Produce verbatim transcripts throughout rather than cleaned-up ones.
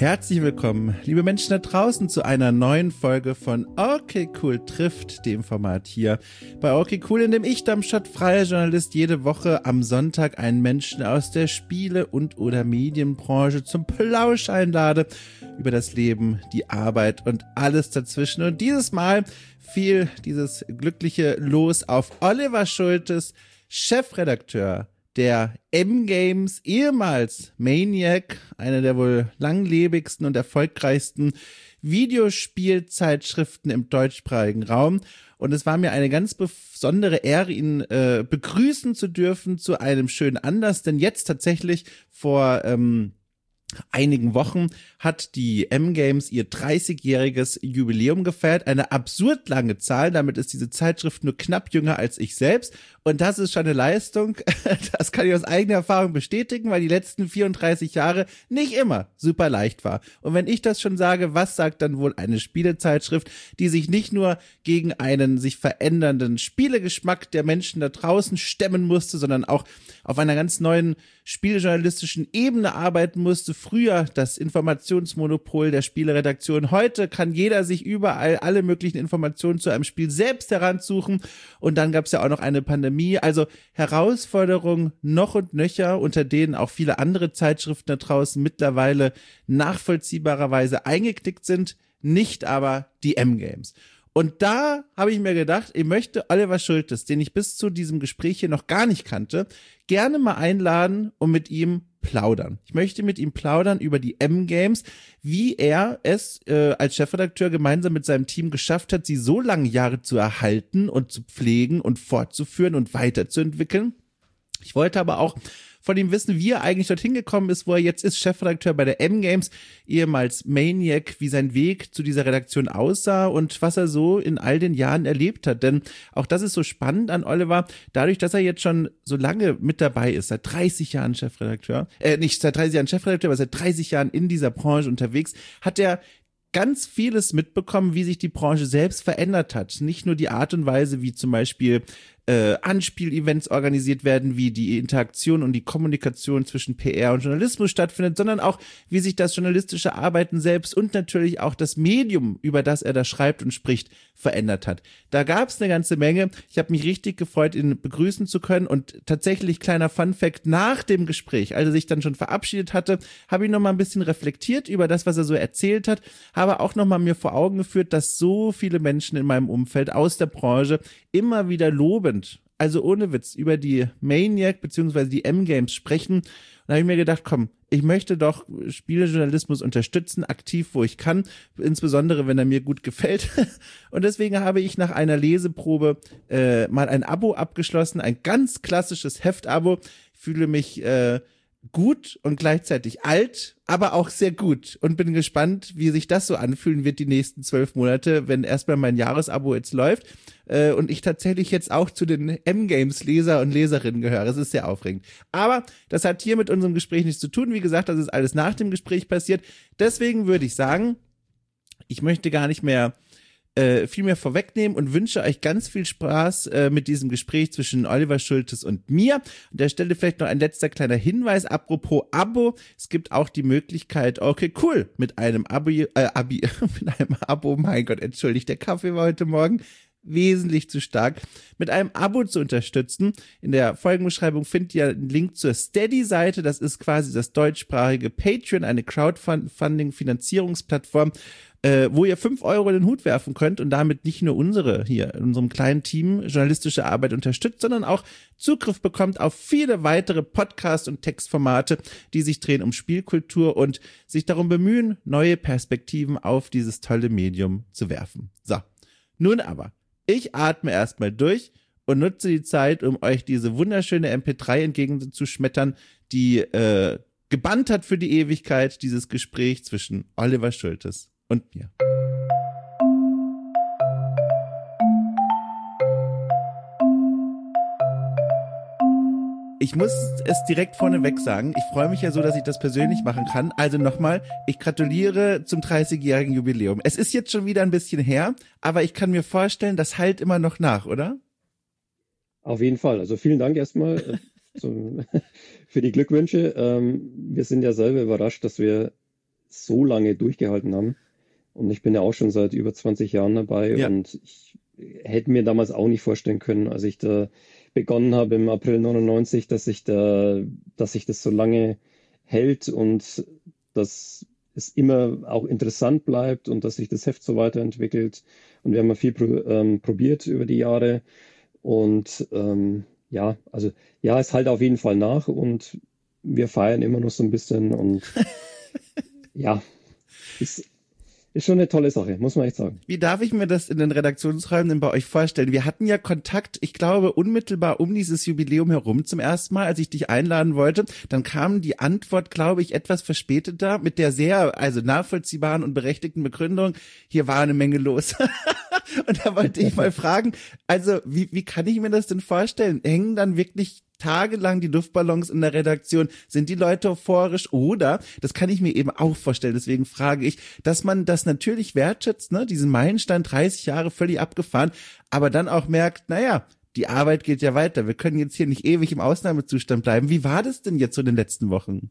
Herzlich willkommen, liebe Menschen da draußen, zu einer neuen Folge von Okay Cool trifft, dem Format hier bei Okay Cool, in dem ich, Darmstadt freier Journalist, jede Woche am Sonntag einen Menschen aus der Spiele- und oder Medienbranche zum Plausch einlade über das Leben, die Arbeit und alles dazwischen. Und dieses Mal fiel dieses glückliche Los auf Oliver Schultes, Chefredakteur der M-Games, ehemals Maniac, eine der wohl langlebigsten und erfolgreichsten Videospielzeitschriften im deutschsprachigen Raum. Und es war mir eine ganz besondere Ehre, ihn äh, begrüßen zu dürfen zu einem schönen Anlass, denn jetzt tatsächlich vor ähm, einigen Wochen hat die M-Games ihr dreißigjähriges Jubiläum gefeiert. Eine absurd lange Zahl, damit ist diese Zeitschrift nur knapp jünger als ich selbst. Und das ist schon eine Leistung, das kann ich aus eigener Erfahrung bestätigen, weil die letzten vierunddreißig Jahre nicht immer super leicht war. Und wenn ich das schon sage, was sagt dann wohl eine Spielezeitschrift, die sich nicht nur gegen einen sich verändernden Spielegeschmack der Menschen da draußen stemmen musste, sondern auch auf einer ganz neuen spielejournalistischen Ebene arbeiten musste. Früher das Informationsmonopol der Spieleredaktion. Heute kann jeder sich überall alle möglichen Informationen zu einem Spiel selbst heransuchen. Und dann gab es ja auch noch eine Pandemie. Also Herausforderungen noch und nöcher, unter denen auch viele andere Zeitschriften da draußen mittlerweile nachvollziehbarerweise eingeknickt sind. Nicht aber die M-Games. Und da habe ich mir gedacht, ich möchte Oliver Schultes, den ich bis zu diesem Gespräch hier noch gar nicht kannte, gerne mal einladen und mit ihm plaudern. Ich möchte mit ihm plaudern über die M-Games, wie er es äh, als Chefredakteur gemeinsam mit seinem Team geschafft hat, sie so lange Jahre zu erhalten und zu pflegen und fortzuführen und weiterzuentwickeln. Ich wollte aber auch von ihm wissen, wie er eigentlich dorthin gekommen ist, wo er jetzt ist, Chefredakteur bei der M-Games, ehemals Maniac, wie sein Weg zu dieser Redaktion aussah und was er so in all den Jahren erlebt hat. Denn auch das ist so spannend an Oliver, dadurch, dass er jetzt schon so lange mit dabei ist, seit dreißig Jahren Chefredakteur, äh, nicht seit dreißig Jahren Chefredakteur, aber seit dreißig Jahren in dieser Branche unterwegs, hat er ganz vieles mitbekommen, wie sich die Branche selbst verändert hat. Nicht nur die Art und Weise, wie zum Beispiel äh, Anspiel-Events organisiert werden, wie die Interaktion und die Kommunikation zwischen P R und Journalismus stattfindet, sondern auch, wie sich das journalistische Arbeiten selbst und natürlich auch das Medium, über das er da schreibt und spricht, verändert hat. Da gab es eine ganze Menge. Ich habe mich richtig gefreut, ihn begrüßen zu können und tatsächlich, kleiner Fun-Fact, nach dem Gespräch, als er sich dann schon verabschiedet hatte, habe ich noch mal ein bisschen reflektiert über das, was er so erzählt hat, habe auch noch mal mir vor Augen geführt, dass so viele Menschen in meinem Umfeld aus der Branche immer wieder loben, also ohne Witz, über die Maniac bzw. die M-Games sprechen. Und da habe ich mir gedacht, komm, ich möchte doch Spielejournalismus unterstützen, aktiv, wo ich kann, insbesondere, wenn er mir gut gefällt. Und deswegen habe ich nach einer Leseprobe äh, mal ein Abo abgeschlossen, ein ganz klassisches Heftabo. Ich fühle mich äh, gut und gleichzeitig alt, aber auch sehr gut und bin gespannt, wie sich das so anfühlen wird die nächsten zwölf Monate, wenn erstmal mein Jahresabo jetzt läuft äh, und ich tatsächlich jetzt auch zu den M-Games-Leser und Leserinnen gehöre. Es ist sehr aufregend. Aber das hat hier mit unserem Gespräch nichts zu tun. Wie gesagt, das ist alles nach dem Gespräch passiert. Deswegen würde ich sagen, ich möchte gar nicht mehr Äh, viel mehr vorwegnehmen und wünsche euch ganz viel Spaß äh, mit diesem Gespräch zwischen Oliver Schultes und mir. An der Stelle vielleicht noch ein letzter kleiner Hinweis, apropos Abo, es gibt auch die Möglichkeit, okay, cool, mit einem Abo, äh, Abi, mit einem Abo, mein Gott, entschuldigt, der Kaffee war heute Morgen wesentlich zu stark, mit einem Abo zu unterstützen. In der Folgenbeschreibung findet ihr einen Link zur Steady-Seite, das ist quasi das deutschsprachige Patreon, eine Crowdfunding-Finanzierungsplattform, äh, wo ihr fünf Euro in den Hut werfen könnt und damit nicht nur unsere hier in unserem kleinen Team journalistische Arbeit unterstützt, sondern auch Zugriff bekommt auf viele weitere Podcast- und Textformate, die sich drehen um Spielkultur und sich darum bemühen, neue Perspektiven auf dieses tolle Medium zu werfen. So, nun aber, ich atme erstmal durch und nutze die Zeit, um euch diese wunderschöne M P drei entgegenzuschmettern, die äh, gebannt hat für die Ewigkeit, dieses Gespräch zwischen Oliver Schultes und mir. Ich muss es direkt vorneweg sagen, ich freue mich ja so, dass ich das persönlich machen kann. Also nochmal, ich gratuliere zum dreißigjährigen Jubiläum. Es ist jetzt schon wieder ein bisschen her, aber ich kann mir vorstellen, das hallt immer noch nach, oder? Auf jeden Fall. Also vielen Dank erstmal äh, zum, für die Glückwünsche. Ähm, wir sind ja selber überrascht, dass wir so lange durchgehalten haben. Und ich bin ja auch schon seit über zwanzig Jahren dabei Ja. und ich hätte mir damals auch nicht vorstellen können, als ich da begonnen habe im April neunundneunzig, dass ich da, dass sich das so lange hält und dass es immer auch interessant bleibt und dass sich das Heft so weiterentwickelt. Und wir haben ja viel pro, ähm, probiert über die Jahre. Und ähm, ja, also ja, es halt auf jeden Fall nach und wir feiern immer noch so ein bisschen und ja, ist, ist schon eine tolle Sache, muss man echt sagen. Wie darf ich mir das in den Redaktionsräumen denn bei euch vorstellen? Wir hatten ja Kontakt, ich glaube, unmittelbar um dieses Jubiläum herum zum ersten Mal, als ich dich einladen wollte. Dann kam die Antwort, glaube ich, etwas verspäteter mit der sehr, also nachvollziehbaren und berechtigten Begründung, hier war eine Menge los. Und da wollte ich mal fragen, also wie, wie kann ich mir das denn vorstellen? Hängen dann wirklich tagelang die Luftballons in der Redaktion? Sind die Leute euphorisch? Oder, das kann ich mir eben auch vorstellen, deswegen frage ich, dass man das natürlich wertschätzt, ne, diesen Meilenstein dreißig Jahre völlig abgefahren, aber dann auch merkt, naja, die Arbeit geht ja weiter, wir können jetzt hier nicht ewig im Ausnahmezustand bleiben. Wie war das denn jetzt so in den letzten Wochen?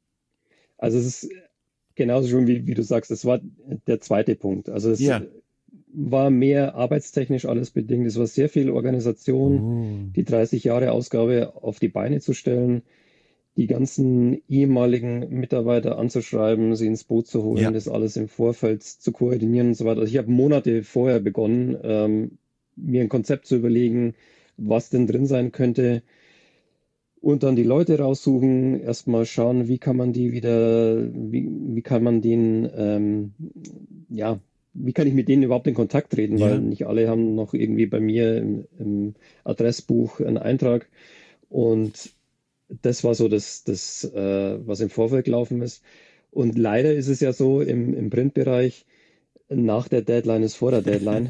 Also es ist genauso schon, wie, wie du sagst, das war der zweite Punkt. Also es Ja. war mehr arbeitstechnisch alles bedingt. Es war sehr viel Organisation, Oh. die dreißig Jahre Ausgabe auf die Beine zu stellen, die ganzen ehemaligen Mitarbeiter anzuschreiben, sie ins Boot zu holen, Ja. das alles im Vorfeld zu koordinieren und so weiter. Also ich habe Monate vorher begonnen, ähm, mir ein Konzept zu überlegen, was denn drin sein könnte. Und dann die Leute raussuchen, erstmal schauen, wie kann man die wieder, wie, wie kann man den, ähm, ja, wie kann ich mit denen überhaupt in Kontakt treten, Ja. weil nicht alle haben noch irgendwie bei mir im, im Adressbuch einen Eintrag. Und das war so das, das äh, was im Vorfeld gelaufen ist. Und leider ist es ja so im, im Printbereich, nach der Deadline ist vor der Deadline.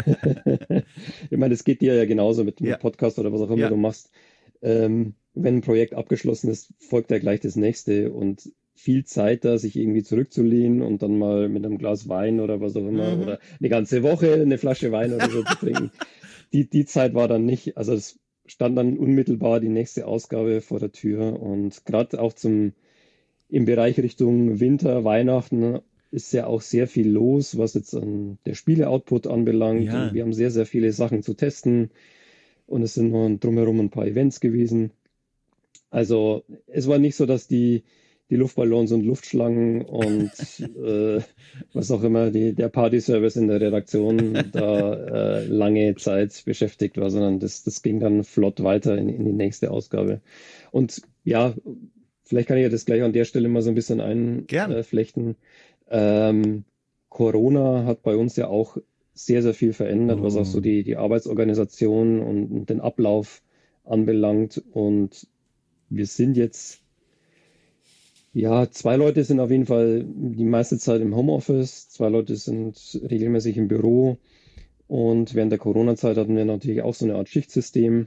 Ja. Ich meine, es geht dir ja genauso mit dem Ja. Podcast oder was auch immer Ja. du machst. Ähm, wenn ein Projekt abgeschlossen ist, folgt ja gleich das nächste und viel Zeit da, sich irgendwie zurückzulehnen und dann mal mit einem Glas Wein oder was auch immer Mhm. oder eine ganze Woche eine Flasche Wein oder so zu trinken. Die, die Zeit war dann nicht, also es stand dann unmittelbar die nächste Ausgabe vor der Tür und gerade auch zum, im Bereich Richtung Winter, Weihnachten ist ja auch sehr viel los, was jetzt an der Spiele-Output anbelangt. Ja. Und wir haben sehr, sehr viele Sachen zu testen und es sind noch drumherum ein paar Events gewesen. Also es war nicht so, dass die, die Luftballons und Luftschlangen und äh, was auch immer, die, der Party-Service in der Redaktion da äh, lange Zeit beschäftigt war, sondern das, das ging dann flott weiter in, in die nächste Ausgabe. Und ja, vielleicht kann ich ja das gleich an der Stelle mal so ein bisschen Gern. einflechten. Ähm, Corona hat bei uns ja auch sehr, sehr viel verändert, was Oh. auch so die, die Arbeitsorganisation und, und den Ablauf anbelangt. Und wir sind jetzt, ja, zwei Leute sind auf jeden Fall die meiste Zeit im Homeoffice, zwei Leute sind regelmäßig im Büro und während der Corona-Zeit hatten wir natürlich auch so eine Art Schichtsystem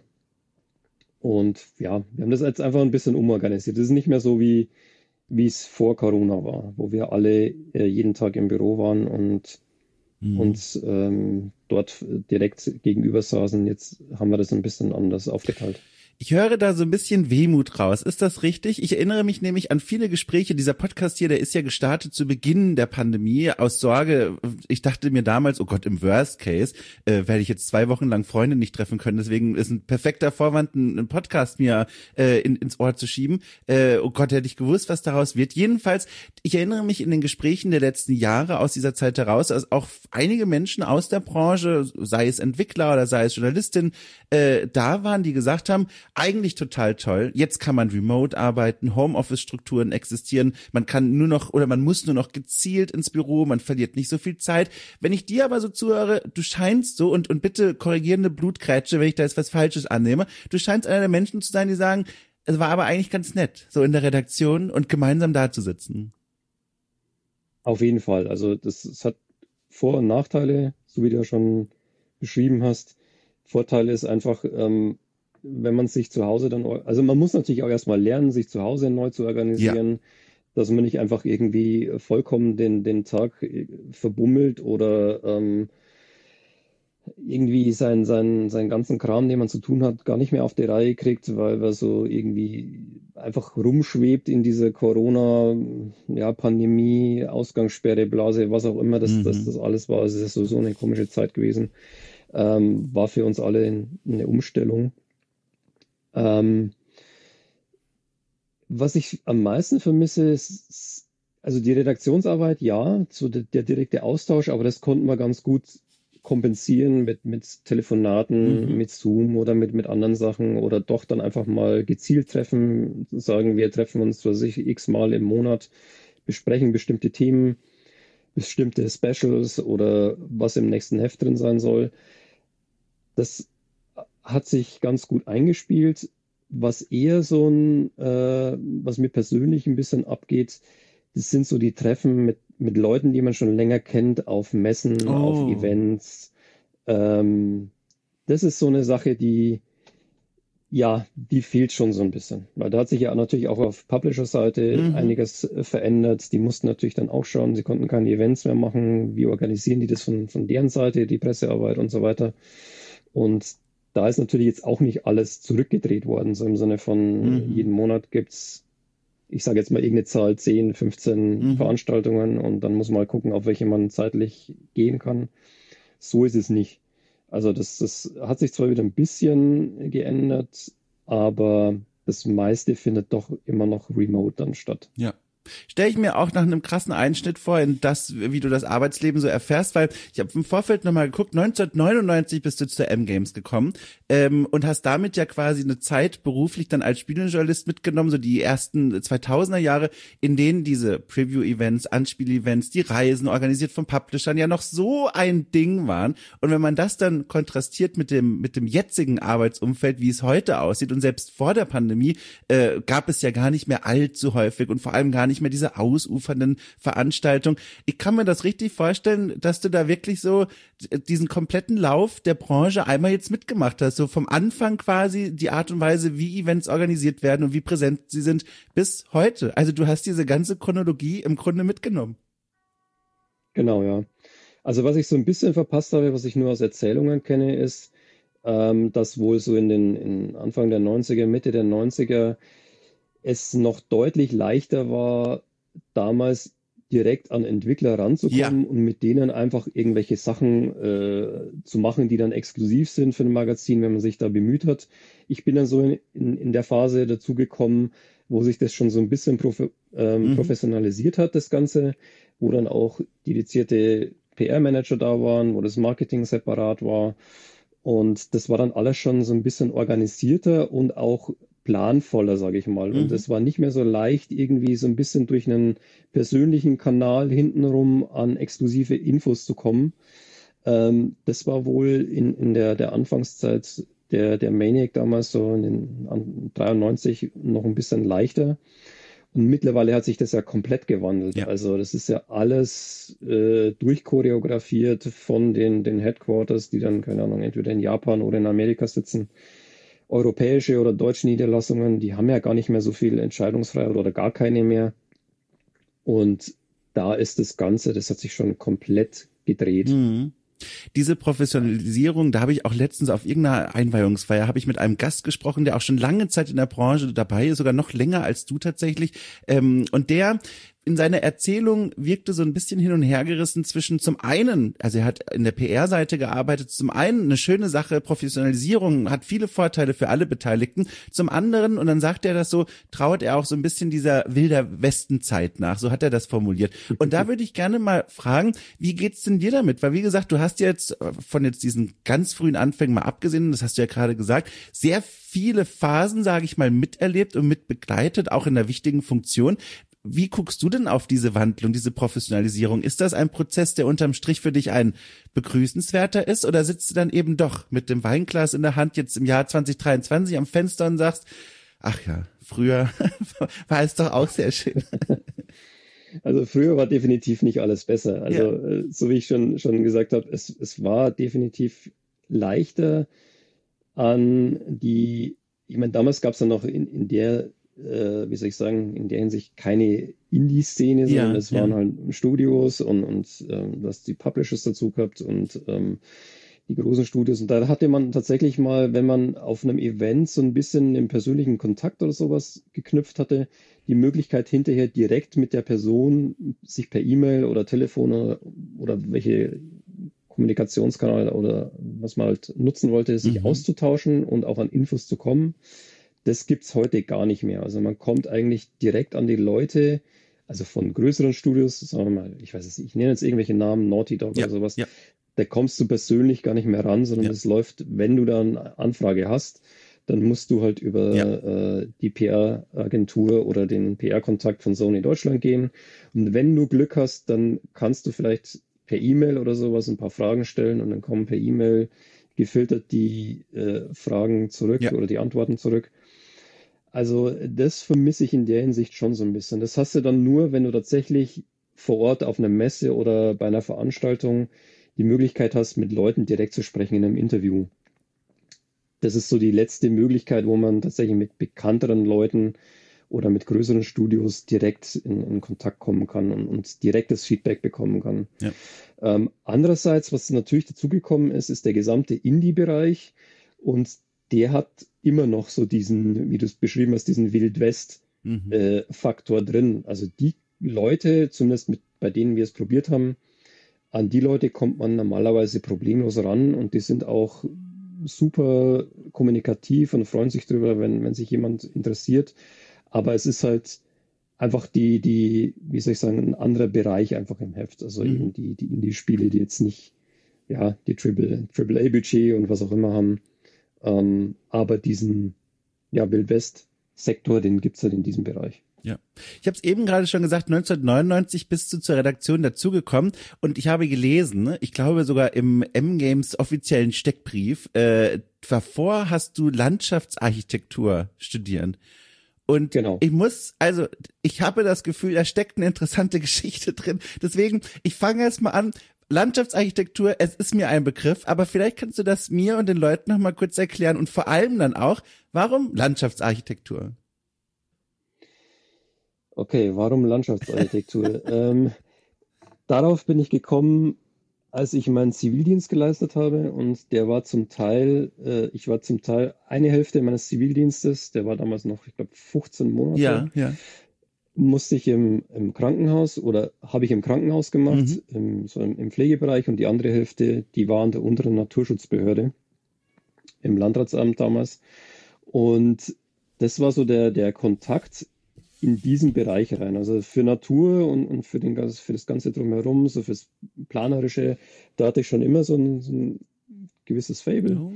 und ja, wir haben das jetzt einfach ein bisschen umorganisiert. Das ist nicht mehr so wie, wie es vor Corona war, wo wir alle äh, jeden Tag im Büro waren und Mhm. uns ähm, dort direkt gegenüber saßen. Jetzt haben wir das ein bisschen anders aufgeteilt. Ich höre da so ein bisschen Wehmut raus. Ist das richtig? Ich erinnere mich nämlich an viele Gespräche. Dieser Podcast hier, der ist ja gestartet zu Beginn der Pandemie aus Sorge. Ich dachte mir damals, oh Gott, im Worst Case äh, werde ich jetzt zwei Wochen lang Freunde nicht treffen können. Deswegen ist ein perfekter Vorwand, einen Podcast mir äh, in, ins Ohr zu schieben. Äh, oh Gott, hätte ich gewusst, was daraus wird. Jedenfalls, ich erinnere mich in den Gesprächen der letzten Jahre aus dieser Zeit heraus, als auch einige Menschen aus der Branche, sei es Entwickler oder sei es Journalistin, äh, da waren, die gesagt haben, eigentlich total toll. Jetzt kann man remote arbeiten, Homeoffice-Strukturen existieren. Man kann nur noch oder man muss nur noch gezielt ins Büro. Man verliert nicht so viel Zeit. Wenn ich dir aber so zuhöre, du scheinst so und und bitte korrigierende Blutkrätsche, wenn ich da jetzt was Falsches annehme. Du scheinst einer der Menschen zu sein, die sagen, es war aber eigentlich ganz nett, so in der Redaktion und gemeinsam da zu sitzen. Auf jeden Fall. Also das, das hat Vor- und Nachteile, so wie du ja schon beschrieben hast. Vorteil ist einfach, ähm, wenn man sich zu Hause dann, also man muss natürlich auch erstmal lernen, sich zu Hause neu zu organisieren, dass man nicht einfach irgendwie vollkommen den, den Tag äh, verbummelt oder ähm, irgendwie seinen, seinen, seinen ganzen Kram, den man zu tun hat, gar nicht mehr auf die Reihe kriegt, weil er so irgendwie einfach rumschwebt in dieser Corona, ja, Pandemie, Ausgangssperre, Blase, was auch immer, das, das, Mhm. das alles war. Also es ist so, so eine komische Zeit gewesen. Ähm, war für uns alle eine Umstellung. Ähm, was ich am meisten vermisse, ist, also die Redaktionsarbeit, ja, so der, der direkte Austausch, aber das konnten wir ganz gut kompensieren mit, mit Telefonaten, Mhm. mit Zoom oder mit, mit anderen Sachen oder doch dann einfach mal gezielt treffen, sagen, wir treffen uns, was weiß ich, x-mal im Monat, besprechen bestimmte Themen, bestimmte Specials oder was im nächsten Heft drin sein soll. Das hat sich ganz gut eingespielt. Was eher so ein, äh, was mir persönlich ein bisschen abgeht, das sind so die Treffen mit, mit Leuten, die man schon länger kennt, auf Messen, auf Oh. Events. Ähm, das ist so eine Sache, die, ja, die fehlt schon so ein bisschen. Weil da hat sich ja natürlich auch auf Publisher-Seite Mhm. einiges äh, verändert. Die mussten natürlich dann auch schauen, sie konnten keine Events mehr machen. Wie organisieren die das von, von deren Seite, die Pressearbeit und so weiter. Und da ist natürlich jetzt auch nicht alles zurückgedreht worden, so im Sinne von Mhm. jeden Monat gibt's, ich sage jetzt mal irgendeine Zahl, zehn, fünfzehn Mhm. Veranstaltungen und dann muss man mal gucken, auf welche man zeitlich gehen kann. So ist es nicht. Also das, das hat sich zwar wieder ein bisschen geändert, aber das meiste findet doch immer noch remote dann statt. Ja. Stelle ich mir auch nach einem krassen Einschnitt vor in das, wie du das Arbeitsleben so erfährst, weil ich habe im Vorfeld nochmal geguckt, neunzehnhundertneunundneunzig bist du zur M-Games gekommen ähm, und hast damit ja quasi eine Zeit beruflich dann als Spielejournalist mitgenommen, so die ersten zweitausender Jahre, in denen diese Preview-Events, Anspiel-Events, die Reisen organisiert von Publishern ja noch so ein Ding waren. Und wenn man das dann kontrastiert mit dem mit dem jetzigen Arbeitsumfeld, wie es heute aussieht und selbst vor der Pandemie, äh, gab es ja gar nicht mehr allzu häufig und vor allem gar nicht mehr diese ausufernden Veranstaltungen. Ich kann mir das richtig vorstellen, dass du da wirklich so diesen kompletten Lauf der Branche einmal jetzt mitgemacht hast, so vom Anfang quasi die Art und Weise, wie Events organisiert werden und wie präsent sie sind, bis heute. Also du hast diese ganze Chronologie im Grunde mitgenommen. Genau, ja. Also was ich so ein bisschen verpasst habe, was ich nur aus Erzählungen kenne, ist, ähm, dass wohl so in den in Anfang der Neunziger, Mitte der Neunziger es noch deutlich leichter war, damals direkt an Entwickler Ja. ranzukommen und mit denen einfach irgendwelche Sachen äh, zu machen, die dann exklusiv sind für ein Magazin, wenn man sich da bemüht hat. Ich bin dann so in, in, in der Phase dazugekommen, wo sich das schon so ein bisschen prof ähm, Mhm. professionalisiert hat, das Ganze, wo dann auch dedizierte P R-Manager da waren, wo das Marketing separat war. Und das war dann alles schon so ein bisschen organisierter und auch planvoller, sage ich mal. Und Mhm. es war nicht mehr so leicht, irgendwie so ein bisschen durch einen persönlichen Kanal hintenrum an exklusive Infos zu kommen. Ähm, das war wohl in, in der, der Anfangszeit der, der Maniac damals so in den an dreiundneunzig noch ein bisschen leichter. Und mittlerweile hat sich das ja komplett gewandelt. Ja. Also das ist ja alles äh, durchchoreografiert von den, den Headquarters, die dann, keine Ahnung, entweder in Japan oder in Amerika sitzen. Europäische oder deutsche Niederlassungen, die haben ja gar nicht mehr so viel Entscheidungsfreiheit oder gar keine mehr. Und da ist das Ganze, das hat sich schon komplett gedreht. Mhm. Diese Professionalisierung, da habe ich auch letztens auf irgendeiner Einweihungsfeier, habe ich mit einem Gast gesprochen, der auch schon lange Zeit in der Branche dabei ist, sogar noch länger als du tatsächlich. Ähm, und der in seiner Erzählung wirkte so ein bisschen hin und her gerissen zwischen zum einen, also er hat in der P R-Seite gearbeitet, zum einen eine schöne Sache, Professionalisierung hat viele Vorteile für alle Beteiligten, zum anderen, und dann sagt er das so, trauert er auch so ein bisschen dieser wilder Westenzeit nach, so hat er das formuliert. Und da würde ich gerne mal fragen, wie geht's denn dir damit? Weil wie gesagt, du hast jetzt von jetzt diesen ganz frühen Anfängen mal abgesehen, das hast du ja gerade gesagt, sehr viele Phasen, sage ich mal, miterlebt und mitbegleitet, auch in der wichtigen Funktion. Wie guckst du denn auf diese Wandlung, diese Professionalisierung? Ist das ein Prozess, der unterm Strich für dich ein begrüßenswerter ist, oder sitzt du dann eben doch mit dem Weinglas in der Hand jetzt im Jahr zwanzig dreiundzwanzig am Fenster und sagst, ach ja, früher war es doch auch sehr schön. Also früher war definitiv nicht alles besser. Also Ja. äh, so wie ich schon, schon gesagt habe, es, es war definitiv leichter an die, ich meine, damals gab es ja noch in, in der, äh, wie soll ich sagen, in der Hinsicht keine Indie-Szene, sondern Ja, es ja. waren halt Studios und, und ähm, du hast die Publishers dazu gehabt und ähm, die großen Studios. Und da hatte man tatsächlich mal, wenn man auf einem Event so ein bisschen im persönlichen Kontakt oder sowas geknüpft hatte, die Möglichkeit hinterher direkt mit der Person sich per E-Mail oder Telefon oder, oder welche Kommunikationskanal oder was man halt nutzen wollte, sich Mhm. auszutauschen und auch an Infos zu kommen. Das gibt's heute gar nicht mehr. Also man kommt eigentlich direkt an die Leute, also von größeren Studios, sagen wir mal, ich weiß es nicht, ich nenne jetzt irgendwelche Namen, Naughty Dog Ja, oder sowas, ja, da kommst du persönlich gar nicht mehr ran, sondern ja, es läuft, wenn du dann eine Anfrage hast, dann musst du halt ja. über äh, die P R-Agentur oder den P R-Kontakt von Sony Deutschland gehen. Und wenn du Glück hast, dann kannst du vielleicht per E-Mail oder sowas ein paar Fragen stellen und dann kommen per E-Mail gefiltert die äh, Fragen zurück Ja. oder die Antworten zurück. Also das vermisse ich in der Hinsicht schon so ein bisschen. Das hast du dann nur, wenn du tatsächlich vor Ort auf einer Messe oder bei einer Veranstaltung die Möglichkeit hast, mit Leuten direkt zu sprechen in einem Interview. Das ist so die letzte Möglichkeit, wo man tatsächlich mit bekannteren Leuten oder mit größeren Studios direkt in, in Kontakt kommen kann und, und direktes Feedback bekommen kann. Ja. Ähm, andererseits, was natürlich dazugekommen ist, ist der gesamte Indie-Bereich und der hat immer noch so diesen, wie du es beschrieben hast, diesen Wild West-Faktor Mhm. äh, drin. Also die Leute, zumindest mit, bei denen wir es probiert haben, an die Leute kommt man normalerweise problemlos ran und die sind auch super kommunikativ und freuen sich drüber, wenn, wenn sich jemand interessiert. Aber es ist halt einfach die, die, wie soll ich sagen, ein anderer Bereich einfach im Heft. Also Mhm. eben die, die Indie-Spiele, die jetzt nicht, ja, die Triple, Triple A-Budget und was auch immer haben. Ähm, aber diesen, ja, Wild West-Sektor, den gibt's halt in diesem Bereich. Ja, ich habe es eben gerade schon gesagt, neunzehnhundertneunundneunzig bist du zur Redaktion dazugekommen und ich habe gelesen, ne, ich glaube sogar im M-Games offiziellen Steckbrief, äh, davor hast du Landschaftsarchitektur studieren. Und Genau. ich muss, also ich habe das Gefühl, da steckt eine interessante Geschichte drin. Deswegen, ich fange jetzt mal an. Landschaftsarchitektur, es ist mir ein Begriff, aber vielleicht kannst du das mir und den Leuten noch mal kurz erklären und vor allem dann auch, warum Landschaftsarchitektur? Okay, warum Landschaftsarchitektur? ähm, darauf bin ich gekommen, als ich meinen Zivildienst geleistet habe und der war zum Teil, äh, ich war zum Teil eine Hälfte meines Zivildienstes, der war damals noch, ich glaube, fünfzehn Monate, Ja, ja. musste ich im, im Krankenhaus oder habe ich im Krankenhaus gemacht, Mhm. im, so im, im Pflegebereich und die andere Hälfte, die war an der unteren Naturschutzbehörde im Landratsamt damals. Und das war so der, der Kontakt in diesen Bereich rein. Also für Natur und, und für, den, für das Ganze drumherum, so fürs Planerische, da hatte ich schon immer so ein, so ein gewisses Faible. Oh.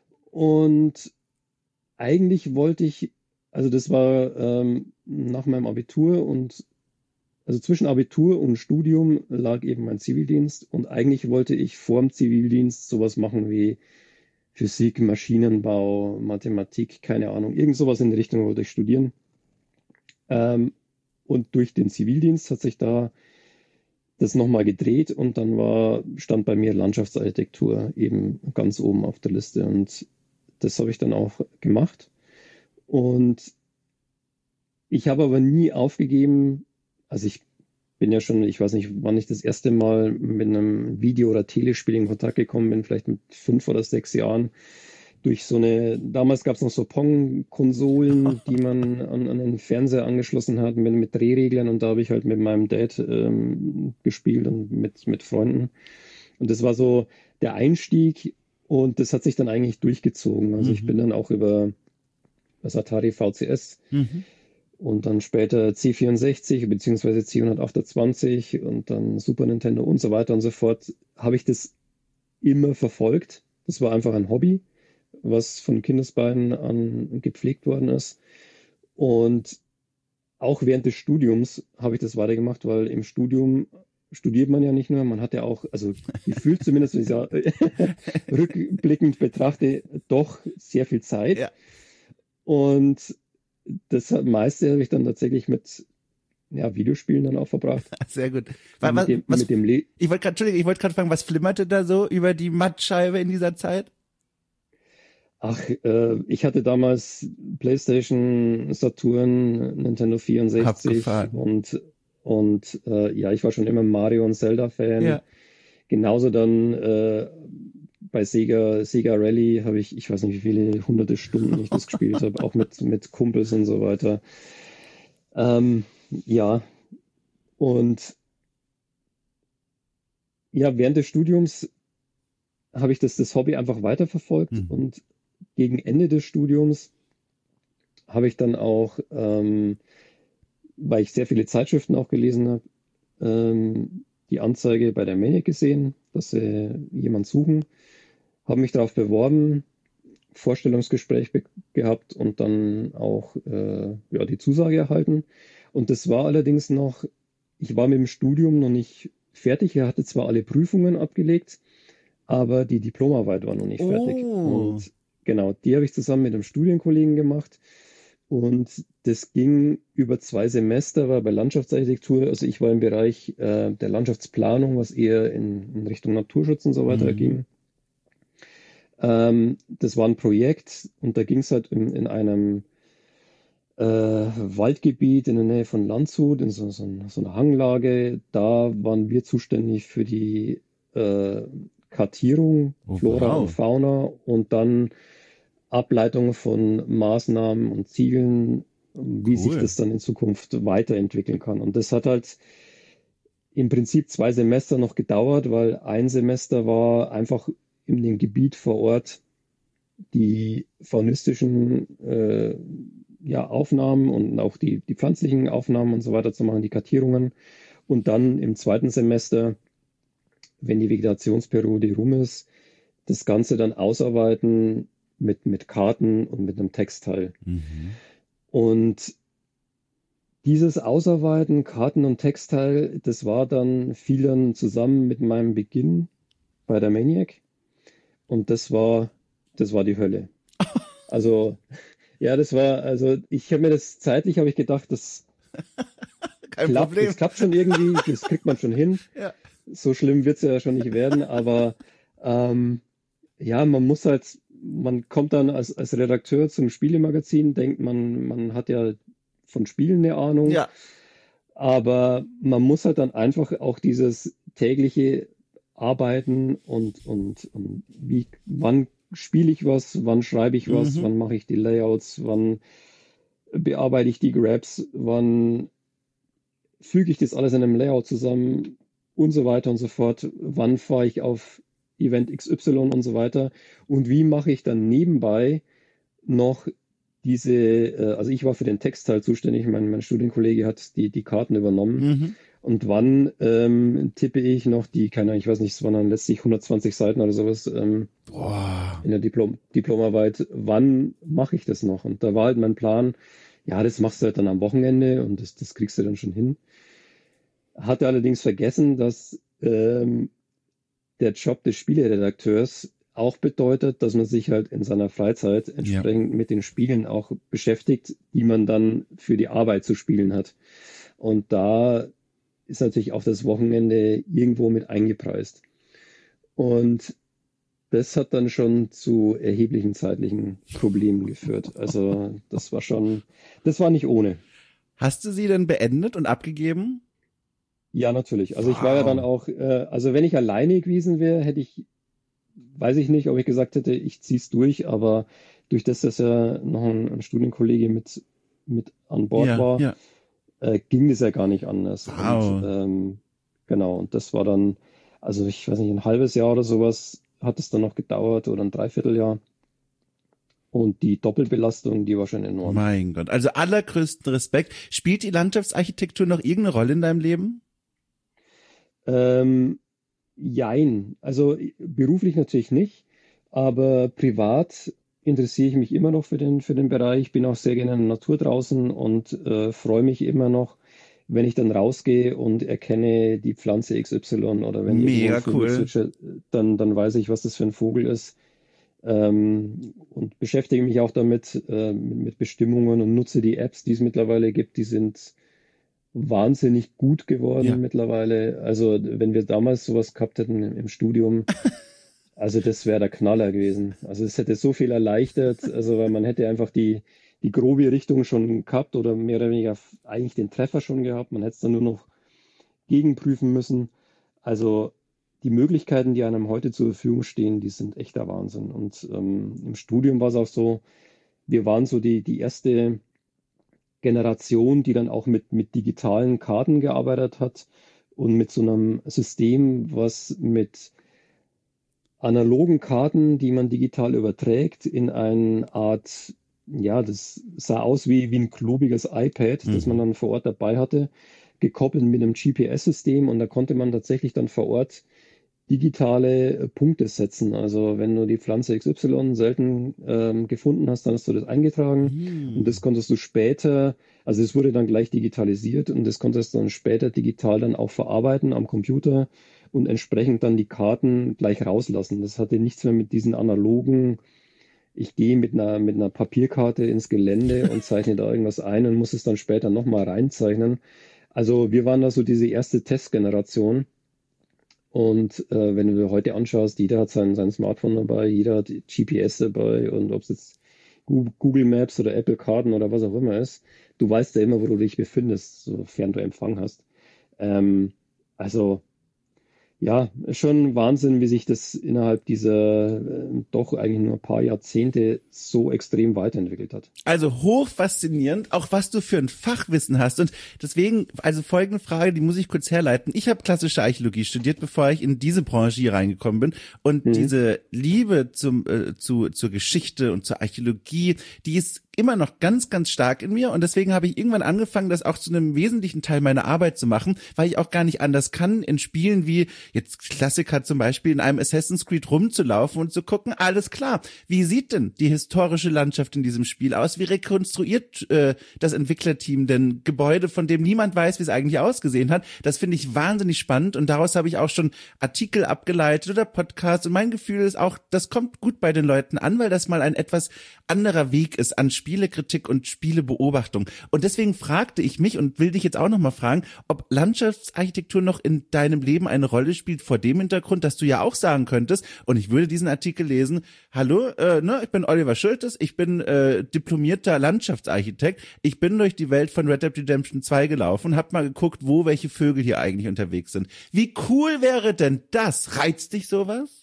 Und eigentlich wollte ich, also das war ähm, nach meinem Abitur und also zwischen Abitur und Studium lag eben mein Zivildienst und eigentlich wollte ich vor dem Zivildienst sowas machen wie Physik, Maschinenbau, Mathematik, keine Ahnung, irgend sowas in die Richtung wollte ich studieren. Ähm, und durch den Zivildienst hat sich da das nochmal gedreht und dann war, stand bei mir Landschaftsarchitektur eben ganz oben auf der Liste und das habe ich dann auch gemacht. Und ich habe aber nie aufgegeben, also ich bin ja schon, ich weiß nicht, wann ich das erste Mal mit einem Video- oder Telespiel in Kontakt gekommen bin, vielleicht mit fünf oder sechs Jahren. Durch so eine, damals gab es noch so Pong-Konsolen, die man an, an den Fernseher angeschlossen hat mit, mit Drehreglern und da habe ich halt mit meinem Dad ähm, gespielt und mit, mit Freunden. Und das war so der Einstieg und das hat sich dann eigentlich durchgezogen. Also ich bin Mhm. dann auch über das Atari V C S Mhm. und dann später C vierundsechzig beziehungsweise C hundertachtundzwanzig und dann Super Nintendo und so weiter und so fort, habe ich das immer verfolgt. Das war einfach ein Hobby, was von Kindesbeinen an gepflegt worden ist. Und auch während des Studiums habe ich das weitergemacht, weil im Studium studiert man ja nicht nur, man hat ja auch, also gefühlt zumindest, wenn ich es rückblickend betrachte, doch sehr viel Zeit. Ja. Und das meiste habe ich dann tatsächlich mit ja, Videospielen dann auch verbracht. Sehr gut. Was, Mit dem, was, mit dem Le ich wollte gerade, Entschuldigung, ich wollte gerade fragen, was flimmerte da so über die Mattscheibe in dieser Zeit? Ach, äh, ich hatte damals PlayStation, Saturn, Nintendo vierundsechzig Abgefahren. und, und äh, ja, ich war schon immer Mario und Zelda-Fan. Ja. Genauso dann äh, bei Sega, Sega Rally habe ich, ich weiß nicht, wie viele hunderte Stunden ich das gespielt habe, auch mit, mit Kumpels und so weiter. Ähm, ja, und ja, während des Studiums habe ich das, das Hobby einfach weiterverfolgt Hm. und gegen Ende des Studiums habe ich dann auch, ähm, weil ich sehr viele Zeitschriften auch gelesen habe, ähm, die Anzeige bei der Maniac gesehen, dass sie jemanden suchen, habe mich darauf beworben, Vorstellungsgespräch be- gehabt und dann auch äh, ja, die Zusage erhalten. Und das war allerdings noch, ich war mit dem Studium noch nicht fertig. Ich hatte zwar alle Prüfungen abgelegt, aber die Diplomarbeit war noch nicht fertig. Oh, Und genau, die habe ich zusammen mit einem Studienkollegen gemacht. Und das ging über zwei Semester, war bei Landschaftsarchitektur. Also ich war im Bereich äh, der Landschaftsplanung, was eher in, in Richtung Naturschutz und so weiter mhm. ging. Ähm, das war ein Projekt und da ging es halt in, in einem äh, Waldgebiet in der Nähe von Landshut, in so, so, ein- so einer Hanglage. Da waren wir zuständig für die äh, Kartierung, Oh, Flora und wow. Fauna und dann Ableitung von Maßnahmen und Zielen, wie sich Cool. das dann in Zukunft weiterentwickeln kann. Und das hat halt im Prinzip zwei Semester noch gedauert, weil ein Semester war einfach in dem Gebiet vor Ort die faunistischen äh, ja, Aufnahmen und auch die, die pflanzlichen Aufnahmen und so weiter zu machen, die Kartierungen. Und dann im zweiten Semester, wenn die Vegetationsperiode rum ist, das Ganze dann ausarbeiten mit, mit Karten und mit einem Textteil. Mhm. Und dieses Ausarbeiten, Karten und Textteil, das war dann, fiel dann zusammen mit meinem Beginn bei der Maniac. Und das war, das war die Hölle. Also, ja, das war, also ich habe mir das zeitlich, habe ich gedacht, das Kein klappt, Problem. das klappt schon irgendwie, das kriegt man schon hin. Ja. So schlimm wird es ja schon nicht werden, aber ähm, ja, man muss halt, man kommt dann als, als Redakteur zum Spielemagazin, denkt man, man hat ja von Spielen eine Ahnung, Ja. aber man muss halt dann einfach auch dieses tägliche Arbeiten und, und, und wie, wann spiele ich was, wann schreibe ich was, Mhm. wann mache ich die Layouts, wann bearbeite ich die Grabs, wann füge ich das alles in einem Layout zusammen und so weiter und so fort, wann fahre ich auf Event X Y und so weiter und wie mache ich dann nebenbei noch diese, äh, also ich war für den Textteil zuständig, mein, mein Studienkollege hat die, die Karten übernommen. Mhm. Und wann ähm, tippe ich noch die, keine Ahnung, ich weiß nicht, es waren dann letztlich hundertzwanzig Seiten oder sowas ähm, Boah. in der Diplom Diplomarbeit, wann mache ich das noch? Und da war halt mein Plan, ja, das machst du halt dann am Wochenende und das, das kriegst du dann schon hin. Hatte allerdings vergessen, dass ähm, der Job des Spieleredakteurs auch bedeutet, dass man sich halt in seiner Freizeit Ja. entsprechend mit den Spielen auch beschäftigt, die man dann für die Arbeit zu spielen hat. Und da ist natürlich auch das Wochenende irgendwo mit eingepreist. Und das hat dann schon zu erheblichen zeitlichen Problemen geführt. Also das war schon, das war nicht ohne. Hast du sie denn beendet und abgegeben? Ja, natürlich. Also ich war ja dann Wow. auch, äh, also wenn ich alleine gewesen wäre, hätte ich, weiß ich nicht, ob ich gesagt hätte, ich zieh's durch, aber durch das, dass ja noch ein, ein Studienkollege mit, mit an Bord Ja, war, ja. äh, ging es ja gar nicht anders. Und Wow. ähm, genau, und das war dann, also ich weiß nicht, ein halbes Jahr oder sowas hat es dann noch gedauert oder ein Dreivierteljahr. Und die Doppelbelastung, die war schon enorm. Mein Gott. Also allergrößten Respekt. Spielt die Landschaftsarchitektur noch irgendeine Rolle in deinem Leben? Ähm, jein, also beruflich natürlich nicht, aber privat interessiere ich mich immer noch für den, für den Bereich, bin auch sehr gerne in der Natur draußen und äh, freue mich immer noch, wenn ich dann rausgehe und erkenne die Pflanze X Y oder wenn irgendwo ein Mega Vogel cool. zwitschert, dann, dann weiß ich, was das für ein Vogel ist. Ähm, und beschäftige mich auch damit, äh, mit, mit Bestimmungen und nutze die Apps, die es mittlerweile gibt. Die sind wahnsinnig gut Ja. geworden mittlerweile. Also wenn wir damals sowas gehabt hätten im, im Studium, also das wäre der Knaller gewesen. Also es hätte so viel erleichtert, also weil man hätte einfach die, die grobe Richtung schon gehabt oder mehr oder weniger eigentlich den Treffer schon gehabt. Man hätte es dann nur noch gegenprüfen müssen. Also die Möglichkeiten, die einem heute zur Verfügung stehen, die sind echter Wahnsinn. Und ähm, im Studium war es auch so, wir waren so die, die erste Generation, die dann auch mit, mit digitalen Karten gearbeitet hat und mit so einem System, was mit analogen Karten, die man digital überträgt, in eine Art, ja, das sah aus wie, wie ein klobiges iPad, Mhm. das man dann vor Ort dabei hatte, gekoppelt mit einem G P S-System, und da konnte man tatsächlich dann vor Ort digitale äh, Punkte setzen. Also wenn du die Pflanze X Y selten ähm, gefunden hast, dann hast du das eingetragen, und das Mhm. konntest du später, also es wurde dann gleich digitalisiert, und das konntest du dann später digital dann auch verarbeiten am Computer und entsprechend dann die Karten gleich rauslassen. Das hatte nichts mehr mit diesen analogen, ich gehe mit einer, mit einer Papierkarte ins Gelände und zeichne da irgendwas ein und muss es dann später nochmal reinzeichnen. Also wir waren da so diese erste Testgeneration. Und äh, wenn du dir heute anschaust, jeder hat sein, sein Smartphone dabei, jeder hat G P S dabei, und ob es jetzt Gu- Google Maps oder Apple Karten oder was auch immer ist, du weißt ja immer, wo du dich befindest, sofern du Empfang hast. Ähm, also ja, schon Wahnsinn, wie sich das innerhalb dieser äh, doch eigentlich nur ein paar Jahrzehnte so extrem weiterentwickelt hat. Also hoch faszinierend, auch was du für ein Fachwissen hast. Und deswegen, also folgende Frage, die muss ich kurz herleiten. Ich habe klassische Archäologie studiert, bevor ich in diese Branche hier reingekommen bin. Und Mhm. diese Liebe zum, äh, zu, zur Geschichte und zur Archäologie, die ist immer noch ganz, ganz stark in mir, und deswegen habe ich irgendwann angefangen, das auch zu einem wesentlichen Teil meiner Arbeit zu machen, weil ich auch gar nicht anders kann, in Spielen wie jetzt Klassiker zum Beispiel, in einem Assassin's Creed rumzulaufen und zu gucken, alles klar, wie sieht denn die historische Landschaft in diesem Spiel aus? Wie rekonstruiert äh, das Entwicklerteam denn Gebäude, von dem niemand weiß, wie es eigentlich ausgesehen hat? Das finde ich wahnsinnig spannend, und daraus habe ich auch schon Artikel abgeleitet oder Podcasts, und mein Gefühl ist auch, das kommt gut bei den Leuten an, weil das mal ein etwas anderer Weg ist an Spielekritik und Spielebeobachtung. Und deswegen fragte ich mich und will dich jetzt auch nochmal fragen, ob Landschaftsarchitektur noch in deinem Leben eine Rolle spielt, vor dem Hintergrund, dass du ja auch sagen könntest, und ich würde diesen Artikel lesen, hallo, äh, ne, ich bin Oliver Schultes, ich bin äh, diplomierter Landschaftsarchitekt, ich bin durch die Welt von Red Dead Redemption zwei gelaufen, hab mal geguckt, wo welche Vögel hier eigentlich unterwegs sind. Wie cool wäre denn das? Reizt dich sowas?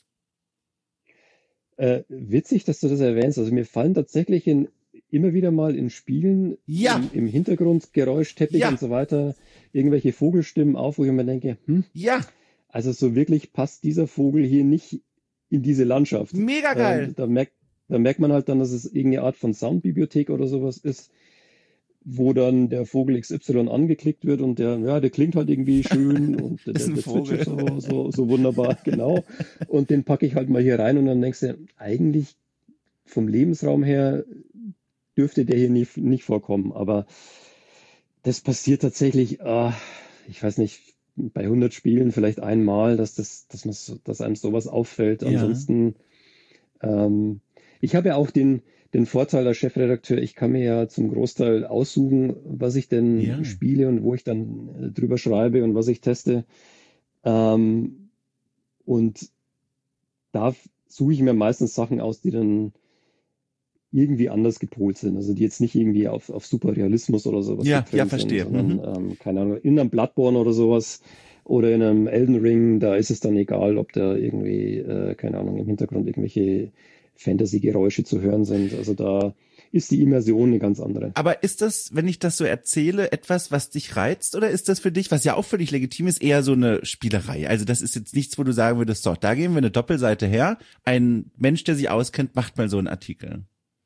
Äh, witzig, dass du das erwähnst. Also mir fallen tatsächlich in, immer wieder mal in Spielen Ja, im, im Hintergrund Geräuschteppich ja, und so weiter irgendwelche Vogelstimmen auf, wo ich mir denke, hm, ja, also so wirklich passt dieser Vogel hier nicht in diese Landschaft. mega Ähm, geil. da merkt, da merkt man halt dann, dass es irgendeine Art von Soundbibliothek oder sowas ist, wo dann der Vogel X Y angeklickt wird, und der, ja, der klingt halt irgendwie schön, und der, Das ist der, ein der zwitschert Vogel. so, so, so wunderbar, genau. Und den packe ich halt mal hier rein, und dann denkst du, eigentlich vom Lebensraum her dürfte der hier nicht, nicht vorkommen. Aber das passiert tatsächlich, ah, ich weiß nicht, bei hundert Spielen vielleicht einmal, dass das, dass man, so- dass einem sowas auffällt. Ja, Ansonsten, ähm, ich habe ja auch den, den Vorteil als Chefredakteur, ich kann mir ja zum Großteil aussuchen, was ich denn ja. spiele und wo ich dann äh, drüber schreibe und was ich teste. Ähm, und da f- suche ich mir meistens Sachen aus, die dann irgendwie anders gepolt sind. Also die jetzt nicht irgendwie auf, auf Superrealismus oder sowas Ja, ja, getrimmt sind, verstehe. sondern, Mhm. ähm, keine Ahnung, in einem Bloodborne oder sowas oder in einem Elden Ring, da ist es dann egal, ob da irgendwie, äh, keine Ahnung, im Hintergrund irgendwelche Fantasy-Geräusche zu hören sind. Also da ist die Immersion eine ganz andere. Aber ist das, wenn ich das so erzähle, etwas, was dich reizt, oder ist das für dich, was ja auch völlig legitim ist, eher so eine Spielerei? Also das ist jetzt nichts, wo du sagen würdest, so, da geben wir eine Doppelseite her. Ein Mensch, der sich auskennt, macht mal so einen Artikel.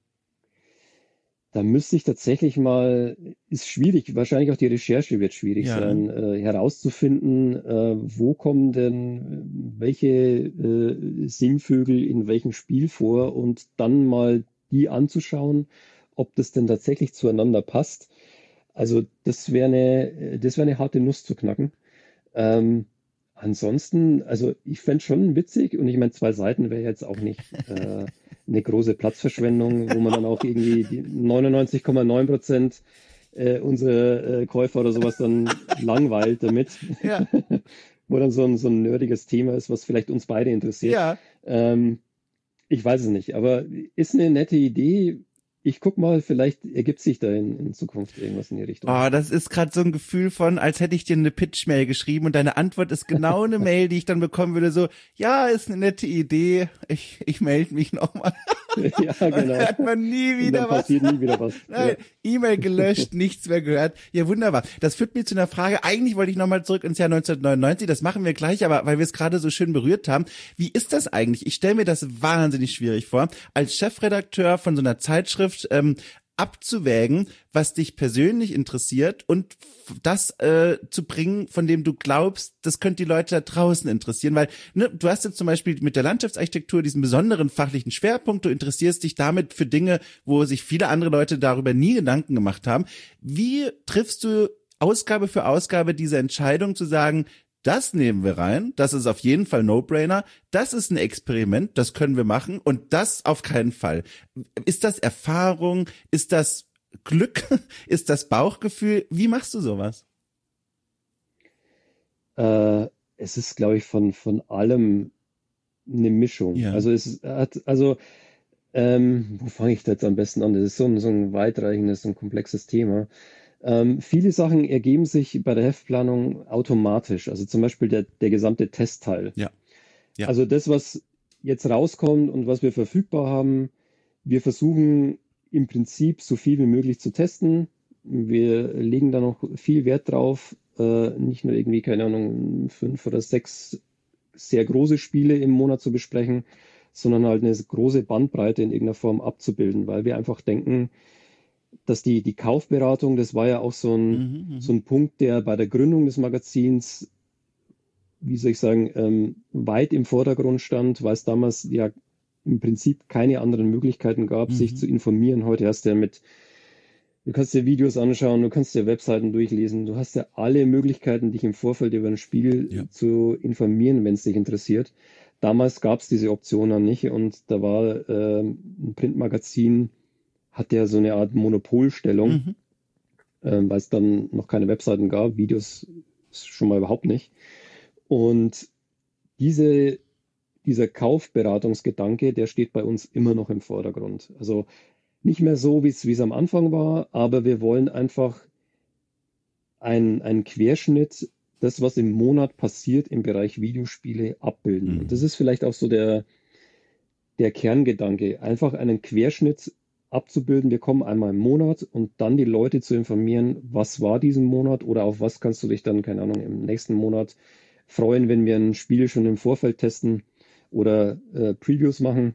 Da müsste ich tatsächlich mal, ist schwierig, wahrscheinlich auch die Recherche wird schwierig Ja, sein, äh, herauszufinden, äh, wo kommen denn welche äh, Singvögel in welchem Spiel vor, und dann mal die anzuschauen, ob das denn tatsächlich zueinander passt. Also das wäre eine, das wäre eine harte Nuss zu knacken. Ähm, ansonsten, also ich fände schon witzig, und ich meine, zwei Seiten wäre jetzt auch nicht äh, eine große Platzverschwendung, wo man dann auch irgendwie die neunundneunzig Komma neun Prozent äh, unsere äh, Käufer oder sowas dann langweilt damit, ja, wo dann so ein, so ein nerdiges Thema ist, was vielleicht uns beide interessiert. ja. Ähm, ich weiß es nicht, aber ist eine nette Idee. ich guck mal, vielleicht ergibt sich da in, in Zukunft irgendwas in die Richtung. Oh, das ist gerade so ein Gefühl von, als hätte ich dir eine Pitch-Mail geschrieben und deine Antwort ist genau eine Mail, die ich dann bekommen würde, so, ja, ist eine nette Idee, ich, ich melde mich nochmal. Ja, genau. Hat man nie wieder dann was. passiert nie wieder was. Nein, Ja. E-Mail gelöscht, nichts mehr gehört. Ja, wunderbar. Das führt mich zu einer Frage. Eigentlich wollte ich nochmal zurück ins Jahr neunzehnhundertneunundneunzig. Das machen wir gleich, aber weil wir es gerade so schön berührt haben. Wie ist das eigentlich? Ich stelle mir das wahnsinnig schwierig vor, als Chefredakteur von so einer Zeitschrift ähm, abzuwägen, was dich persönlich interessiert und das äh, zu bringen, von dem du glaubst, das könnte die Leute da draußen interessieren, weil ne, du hast jetzt zum Beispiel mit der Landschaftsarchitektur diesen besonderen fachlichen Schwerpunkt, du interessierst dich damit für Dinge, wo sich viele andere Leute darüber nie Gedanken gemacht haben. Wie triffst du Ausgabe für Ausgabe diese Entscheidung zu sagen, das nehmen wir rein, das ist auf jeden Fall No-Brainer, das ist ein Experiment, das können wir machen und das auf keinen Fall. Ist das Erfahrung, ist das Glück, ist das Bauchgefühl? Wie machst du sowas? Äh, es ist, glaube ich, von, von allem eine Mischung. Ja. Also es hat, also ähm, wo fange ich da jetzt am besten an? Das ist so ein, so ein weitreichendes und komplexes Thema. Ähm, viele Sachen ergeben sich bei der Heftplanung automatisch. Also zum Beispiel der, der gesamte Testteil. Ja. Ja. Also das, was jetzt rauskommt und was wir verfügbar haben, wir versuchen im Prinzip so viel wie möglich zu testen. Wir legen da noch viel Wert drauf, äh, nicht nur irgendwie, keine Ahnung, fünf oder sechs sehr große Spiele im Monat zu besprechen, sondern halt eine große Bandbreite in irgendeiner Form abzubilden, weil wir einfach denken, dass die, die Kaufberatung, das war ja auch so ein, Mhm, so ein Punkt, der bei der Gründung des Magazins, wie soll ich sagen, ähm, weit im Vordergrund stand, weil es damals ja im Prinzip keine anderen Möglichkeiten gab, Mhm. sich zu informieren. Heute hast du ja mit, du kannst dir Videos anschauen, du kannst dir Webseiten durchlesen, du hast ja alle Möglichkeiten, dich im Vorfeld über ein Spiel Ja. zu informieren, wenn es dich interessiert. Damals gab es diese Option dann nicht und da war äh, ein Printmagazin, hat ja so eine Art Monopolstellung, Mhm. ähm, weil es dann noch keine Webseiten gab, Videos schon mal überhaupt nicht. Und diese, dieser Kaufberatungsgedanke, der steht bei uns immer noch im Vordergrund. Also nicht mehr so, wie es wie es am Anfang war, aber wir wollen einfach einen, einen Querschnitt, das, was im Monat passiert im Bereich Videospiele, abbilden. Mhm. Und das ist vielleicht auch so der, der Kerngedanke, einfach einen Querschnitt abzubilden. Wir kommen einmal im Monat und dann die Leute zu informieren, was war diesen Monat oder auf was kannst du dich dann, keine Ahnung, im nächsten Monat freuen, wenn wir ein Spiel schon im Vorfeld testen oder äh, Previews machen.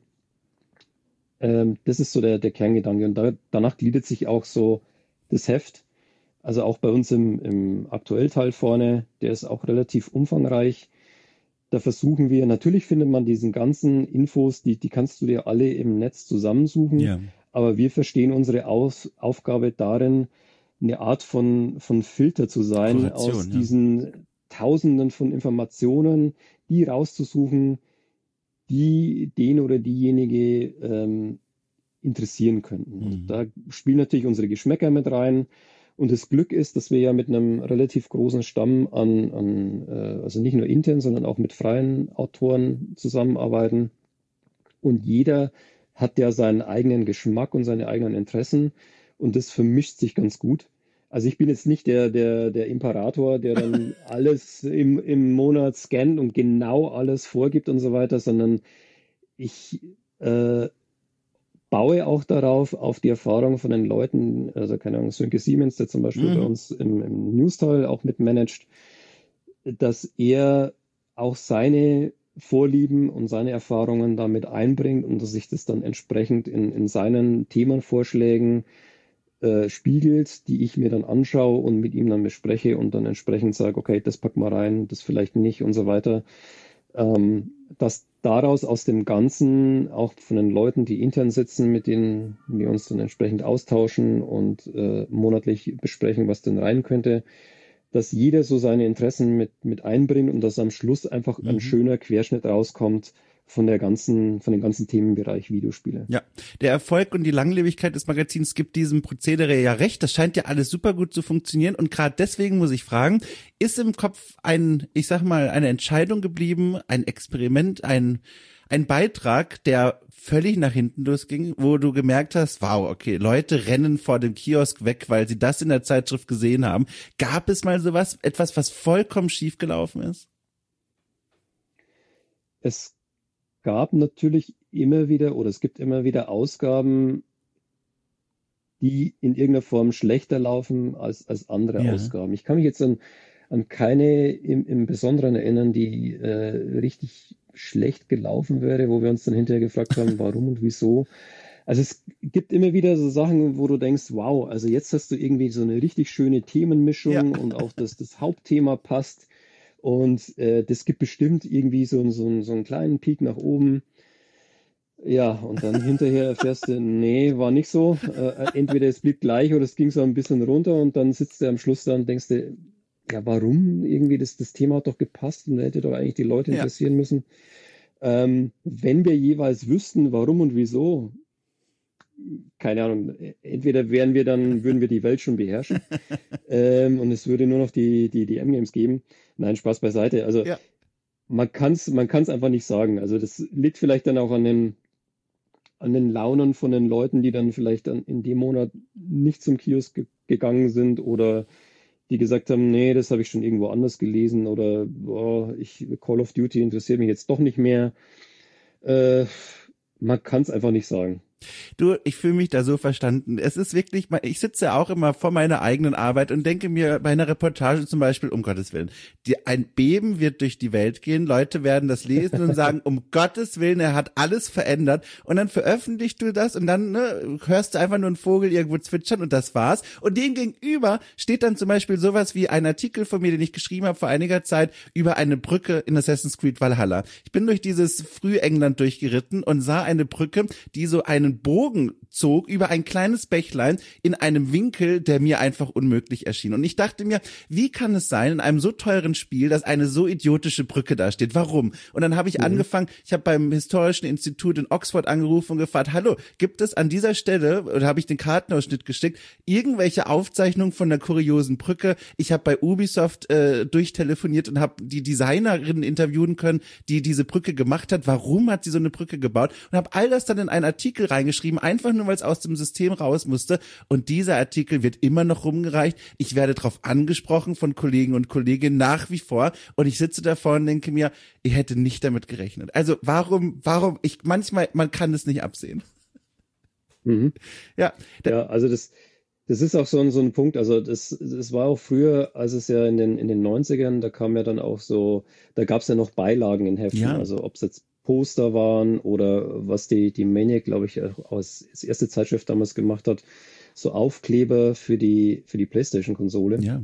Ähm, das ist so der, der Kerngedanke. Und da, danach gliedert sich auch so das Heft. Also auch bei uns im, im Aktuellteil vorne, der ist auch relativ umfangreich. Da versuchen wir, natürlich findet man diesen ganzen Infos, die, die kannst du dir alle im Netz zusammensuchen. Ja. Aber wir verstehen unsere Aus, Aufgabe darin, eine Art von, von Filter zu sein, Kuration, aus ja. diesen Tausenden von Informationen, die rauszusuchen, die den oder diejenige ähm, interessieren könnten. Mhm. Und da spielen natürlich unsere Geschmäcker mit rein. Und das Glück ist, dass wir ja mit einem relativ großen Stamm an, an äh, also nicht nur intern, sondern auch mit freien Autoren zusammenarbeiten. Und jeder hat ja seinen eigenen Geschmack und seine eigenen Interessen. Und das vermischt sich ganz gut. Also ich bin jetzt nicht der, der, der Imperator, der dann alles im, im Monat scannt und genau alles vorgibt und so weiter, sondern ich äh, baue auch darauf, auf die Erfahrung von den Leuten, also keine Ahnung, Sönke Siemens, der zum Beispiel Mhm. bei uns im, im Newsteil auch mitmanagt, dass er auch seine Vorlieben und seine Erfahrungen damit einbringt und dass sich das dann entsprechend in, in seinen Themenvorschlägen äh, spiegelt, die ich mir dann anschaue und mit ihm dann bespreche und dann entsprechend sage, okay, das pack mal rein, das vielleicht nicht und so weiter. Ähm, dass daraus aus dem Ganzen, auch von den Leuten, die intern sitzen, mit denen wir uns dann entsprechend austauschen und äh, monatlich besprechen, was denn rein könnte, dass jeder so seine Interessen mit, mit einbringt und dass am Schluss einfach Mhm. ein schöner Querschnitt rauskommt von der ganzen, von dem ganzen Themenbereich Videospiele. Ja, der Erfolg und die Langlebigkeit des Magazins gibt diesem Prozedere ja recht. Das scheint ja alles super gut zu funktionieren. Und gerade deswegen muss ich fragen, ist im Kopf ein, ich sag mal, eine Entscheidung geblieben, ein Experiment, ein, ein Beitrag, der völlig nach hinten losging, wo du gemerkt hast, wow, okay, Leute rennen vor dem Kiosk weg, weil sie das in der Zeitschrift gesehen haben. Gab es mal sowas, etwas, was vollkommen schief gelaufen ist? Es gab natürlich immer wieder oder es gibt immer wieder Ausgaben, die in irgendeiner Form schlechter laufen als, als andere Ja. Ausgaben. Ich kann mich jetzt an, an keine im, im Besonderen erinnern, die äh, richtig schlecht gelaufen wäre, wo wir uns dann hinterher gefragt haben, warum und wieso. Also es gibt immer wieder so Sachen, wo du denkst, wow, also jetzt hast du irgendwie so eine richtig schöne Themenmischung Ja. und auch das, das Hauptthema passt. Und äh, das gibt bestimmt irgendwie so, so, so einen kleinen Peak nach oben. Ja, und dann hinterher erfährst du, nee, war nicht so. Äh, entweder es blieb gleich oder es ging so ein bisschen runter und dann sitzt du am Schluss da und denkst dir, ja, warum? Irgendwie, das, das Thema hat doch gepasst und hätte doch eigentlich die Leute Ja. interessieren müssen. Ähm, wenn wir jeweils wüssten, warum und wieso, keine Ahnung, entweder wären wir dann, würden wir die Welt schon beherrschen ähm, und es würde nur noch die, die, die M-Games geben. Nein, Spaß beiseite. Also Ja. man kann es man kann's einfach nicht sagen. Also das liegt vielleicht dann auch an den, an den Launen von den Leuten, die dann vielleicht dann in dem Monat nicht zum Kiosk ge gegangen sind oder die gesagt haben, nee, das habe ich schon irgendwo anders gelesen oder boah, ich, Call of Duty interessiert mich jetzt doch nicht mehr. Äh, man kann es einfach nicht sagen. Du, ich fühle mich da so verstanden. Es ist wirklich, ich sitze auch immer vor meiner eigenen Arbeit und denke mir bei einer Reportage zum Beispiel, um Gottes Willen, die, ein Beben wird durch die Welt gehen, Leute werden das lesen und sagen, um Gottes Willen, er hat alles verändert und dann veröffentlichst du das und dann ne, hörst du einfach nur einen Vogel irgendwo zwitschern und das war's. Und dem gegenüber steht dann zum Beispiel sowas wie ein Artikel von mir, den ich geschrieben habe vor einiger Zeit über eine Brücke in Assassin's Creed Valhalla. Ich bin durch dieses Frühengland durchgeritten und sah eine Brücke, die so einen Bogen zog über ein kleines Bächlein in einem Winkel, der mir einfach unmöglich erschien. Und ich dachte mir, wie kann es sein in einem so teuren Spiel, dass eine so idiotische Brücke da steht? Warum? Und dann habe ich mhm. angefangen, ich habe beim Historischen Institut in Oxford angerufen und gefragt, hallo, gibt es an dieser Stelle, oder habe ich den Kartenausschnitt geschickt, irgendwelche Aufzeichnungen von der kuriosen Brücke? Ich habe bei Ubisoft äh, durchtelefoniert und habe die Designerin interviewen können, die diese Brücke gemacht hat. Warum hat sie so eine Brücke gebaut? Und habe all das dann in einen Artikel reingeschrieben, einfach nur, weil es aus dem System raus musste. Und dieser Artikel wird immer noch rumgereicht. Ich werde darauf angesprochen von Kollegen und Kolleginnen nach wie vor. Und ich sitze davor und denke mir, ich hätte nicht damit gerechnet. Also warum, warum, ich, manchmal, man kann es nicht absehen. Mhm. Ja. Ja, also das, das ist auch so ein, so ein Punkt. Also das, das war auch früher, als es ja in den, in den neunzigern, da kam ja dann auch so, da gab es ja noch Beilagen in Heften. Ja. Also ob es jetzt Poster waren oder was die, die Maniac, glaube ich, als, als erste Zeitschrift damals gemacht hat, so Aufkleber für die, für die PlayStation-Konsole. Ja.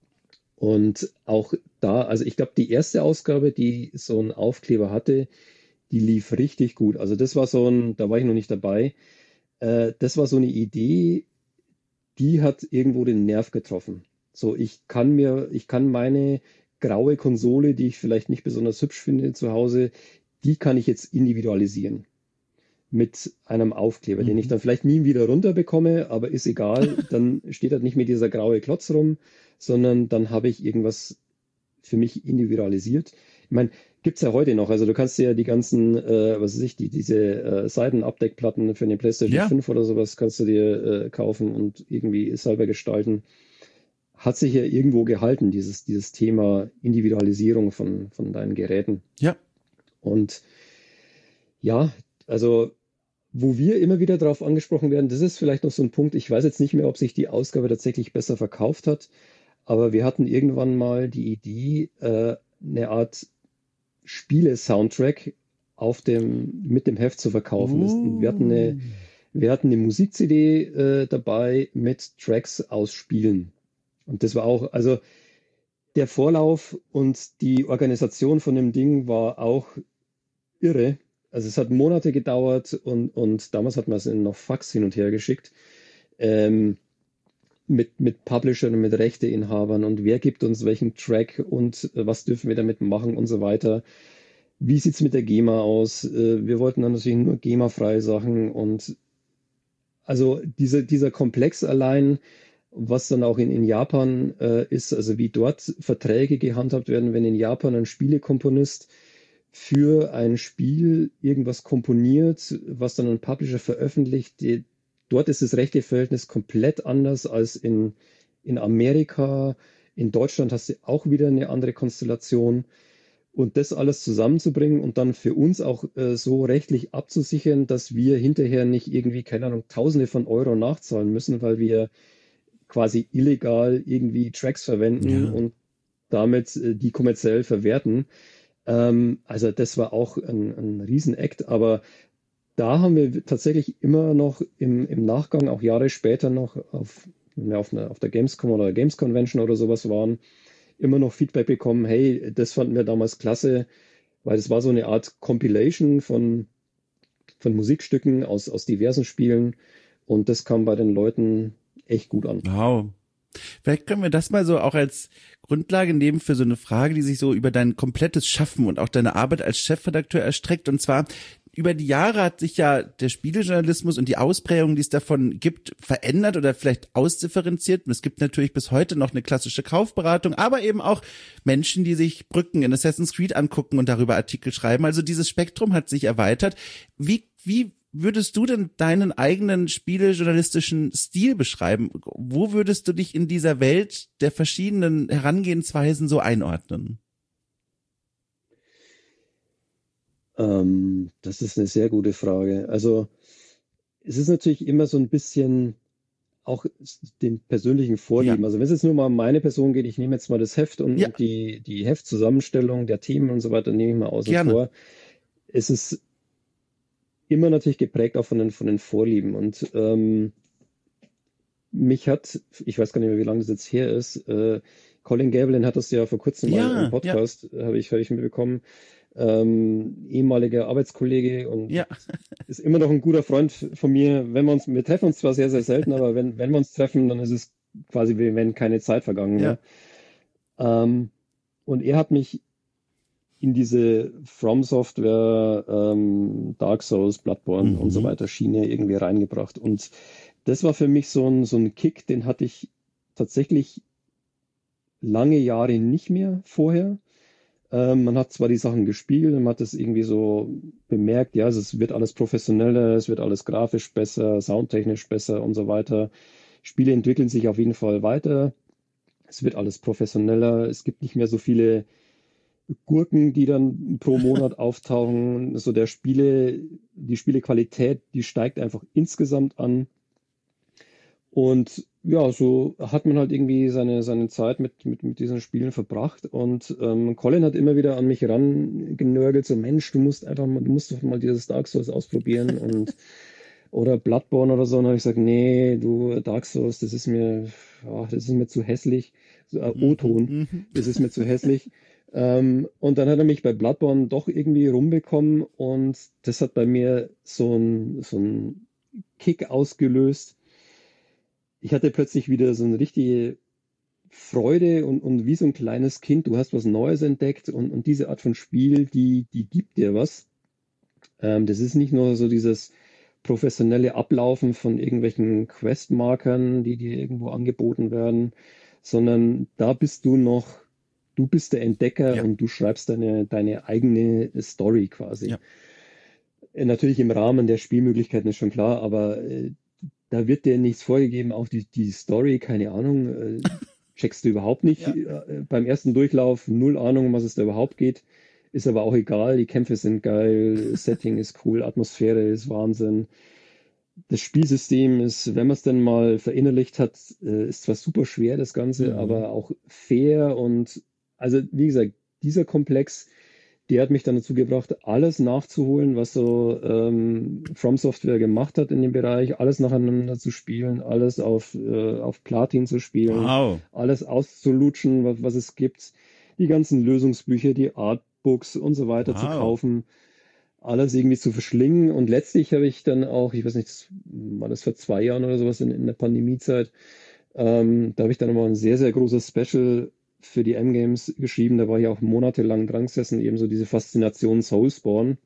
Und auch da, also ich glaube, die erste Ausgabe, die so einen Aufkleber hatte, die lief richtig gut. Also das war so ein, da war ich noch nicht dabei, äh, das war so eine Idee, die hat irgendwo den Nerv getroffen. So, ich kann mir, ich kann meine graue Konsole, die ich vielleicht nicht besonders hübsch finde zu Hause, die kann ich jetzt individualisieren mit einem Aufkleber, mhm. den ich dann vielleicht nie wieder runterbekomme, aber ist egal, dann steht halt nicht mehr dieser graue Klotz rum, sondern dann habe ich irgendwas für mich individualisiert. Ich meine, gibt's ja heute noch, also du kannst dir ja die ganzen, äh, was weiß ich, die, diese äh, Seitenabdeckplatten für eine PlayStation ja. fünf oder sowas kannst du dir äh, kaufen und irgendwie selber gestalten. Hat sich ja irgendwo gehalten, dieses, dieses Thema Individualisierung von, von deinen Geräten. Ja. Und ja, also wo wir immer wieder darauf angesprochen werden, das ist vielleicht noch so ein Punkt, ich weiß jetzt nicht mehr, ob sich die Ausgabe tatsächlich besser verkauft hat, aber wir hatten irgendwann mal die Idee, äh, eine Art Spiele-Soundtrack auf dem, mit dem Heft zu verkaufen. Uh. Wir hatten eine, wir hatten eine Musik-C D äh, dabei mit Tracks aus Spielen. Und das war auch, also der Vorlauf und die Organisation von dem Ding war auch irre. Also es hat Monate gedauert und, und damals hat man es in noch Fax hin und her geschickt. Ähm, mit, mit Publishern und mit Rechteinhabern und wer gibt uns welchen Track und äh, was dürfen wir damit machen und so weiter. Wie sieht's mit der GEMA aus? Äh, wir wollten dann natürlich nur GEMA-freie Sachen und also diese, dieser Komplex allein, was dann auch in, in Japan äh, ist, also wie dort Verträge gehandhabt werden, wenn in Japan ein Spielekomponist für ein Spiel irgendwas komponiert, was dann ein Publisher veröffentlicht. Die, dort ist das rechtliche Verhältnis komplett anders als in, in Amerika. In Deutschland hast du auch wieder eine andere Konstellation. Und das alles zusammenzubringen und dann für uns auch äh, so rechtlich abzusichern, dass wir hinterher nicht irgendwie, keine Ahnung, Tausende von Euro nachzahlen müssen, weil wir quasi illegal irgendwie Tracks verwenden Ja. und damit äh, die kommerziell verwerten. Ähm, also das war auch ein, ein Riesenakt, aber da haben wir tatsächlich immer noch im, im Nachgang, auch Jahre später noch, auf, wenn wir auf, einer, auf der Gamescom oder Games Convention oder sowas waren, immer noch Feedback bekommen, hey, das fanden wir damals klasse, weil es war so eine Art Compilation von, von Musikstücken aus, aus diversen Spielen und das kam bei den Leuten echt gut an. Wow. Vielleicht können wir das mal so auch als Grundlage nehmen für so eine Frage, die sich so über dein komplettes Schaffen und auch deine Arbeit als Chefredakteur erstreckt. Und zwar, über die Jahre hat sich ja der Spielejournalismus und die Ausprägung, die es davon gibt, verändert oder vielleicht ausdifferenziert. Und es gibt natürlich bis heute noch eine klassische Kaufberatung, aber eben auch Menschen, die sich Brücken in Assassin's Creed angucken und darüber Artikel schreiben. Also dieses Spektrum hat sich erweitert. Wie, wie würdest du denn deinen eigenen spielejournalistischen Stil beschreiben? Wo würdest du dich in dieser Welt der verschiedenen Herangehensweisen so einordnen? Ähm, das ist eine sehr gute Frage. Also es ist natürlich immer so ein bisschen auch den persönlichen Vorlieben. Ja. Also wenn es jetzt nur mal um meine Person geht, ich nehme jetzt mal das Heft und, Ja. und die, die Heftzusammenstellung der Themen und so weiter, nehme ich mal außen Gerne. vor. Es ist immer natürlich geprägt auch von den, von den Vorlieben. Und ähm, mich hat, ich weiß gar nicht mehr, wie lange das jetzt her ist, äh, Colin Gabelin hat das ja vor kurzem Ja, mal im Podcast, habe ich, hab ich mitbekommen, ähm, ehemaliger Arbeitskollege und Ja. ist immer noch ein guter Freund von mir. Wenn wir uns, wir treffen uns zwar sehr, sehr selten, aber wenn, wenn wir uns treffen, dann ist es quasi wie wenn keine Zeit vergangen wäre. Ähm, und er hat mich in diese From Software, ähm, Dark Souls, Bloodborne Mhm. und so weiter Schiene irgendwie reingebracht. Und das war für mich so ein, so ein Kick, den hatte ich tatsächlich lange Jahre nicht mehr vorher. Ähm, man hat zwar die Sachen gespielt, man hat das irgendwie so bemerkt, ja, es wird alles professioneller, es wird alles grafisch besser, soundtechnisch besser und so weiter. Spiele entwickeln sich auf jeden Fall weiter. Es wird alles professioneller. Es gibt nicht mehr so viele Gurken, die dann pro Monat auftauchen. So der Spiele, die Spielequalität, die steigt einfach insgesamt an. Und ja, so hat man halt irgendwie seine, seine Zeit mit, mit, mit diesen Spielen verbracht. Und ähm, Colin hat immer wieder an mich rangenörgelt, so Mensch, du musst einfach mal, du musst doch mal dieses Dark Souls ausprobieren und oder Bloodborne oder so. Und dann habe ich gesagt, nee, du, Dark Souls, das ist mir, oh, das ist mir zu hässlich. So, äh, O-Ton, Mhm. das ist mir zu hässlich. Ähm, und dann hat er mich bei Bloodborne doch irgendwie rumbekommen und das hat bei mir so ein, so ein Kick ausgelöst. Ich hatte plötzlich wieder so eine richtige Freude und, und wie so ein kleines Kind, du hast was Neues entdeckt und, und diese Art von Spiel, die, die gibt dir was. Ähm, das ist nicht nur so dieses professionelle Ablaufen von irgendwelchen Questmarkern, die dir irgendwo angeboten werden, sondern da bist du noch, du bist der Entdecker Ja. und du schreibst deine, deine eigene Story quasi. Ja. Äh, Natürlich im Rahmen der Spielmöglichkeiten ist schon klar, aber äh, da wird dir nichts vorgegeben, auch die, die Story, keine Ahnung, äh, checkst du überhaupt nicht. Ja. Äh, beim ersten Durchlauf null Ahnung, um was es da überhaupt geht. Ist aber auch egal, die Kämpfe sind geil, Setting ist cool, Atmosphäre ist Wahnsinn. Das Spielsystem ist, wenn man es denn mal verinnerlicht hat, äh, ist zwar super schwer, das Ganze, Mhm. aber auch fair und also wie gesagt, dieser Komplex, der hat mich dann dazu gebracht, alles nachzuholen, was so ähm, From Software gemacht hat in dem Bereich, alles nacheinander zu spielen, alles auf, äh, auf Platin zu spielen, Wow. alles auszulutschen, was, was es gibt, die ganzen Lösungsbücher, die Artbooks und so weiter zu Wow. kaufen, alles irgendwie zu verschlingen. Und letztlich habe ich dann auch, ich weiß nicht, das war das vor zwei Jahren oder sowas in, in der Pandemiezeit, ähm, da habe ich dann mal ein sehr, sehr großes Special für die M-Games geschrieben. Da war ich auch monatelang dran gesessen, eben so diese Faszination Soulspawn.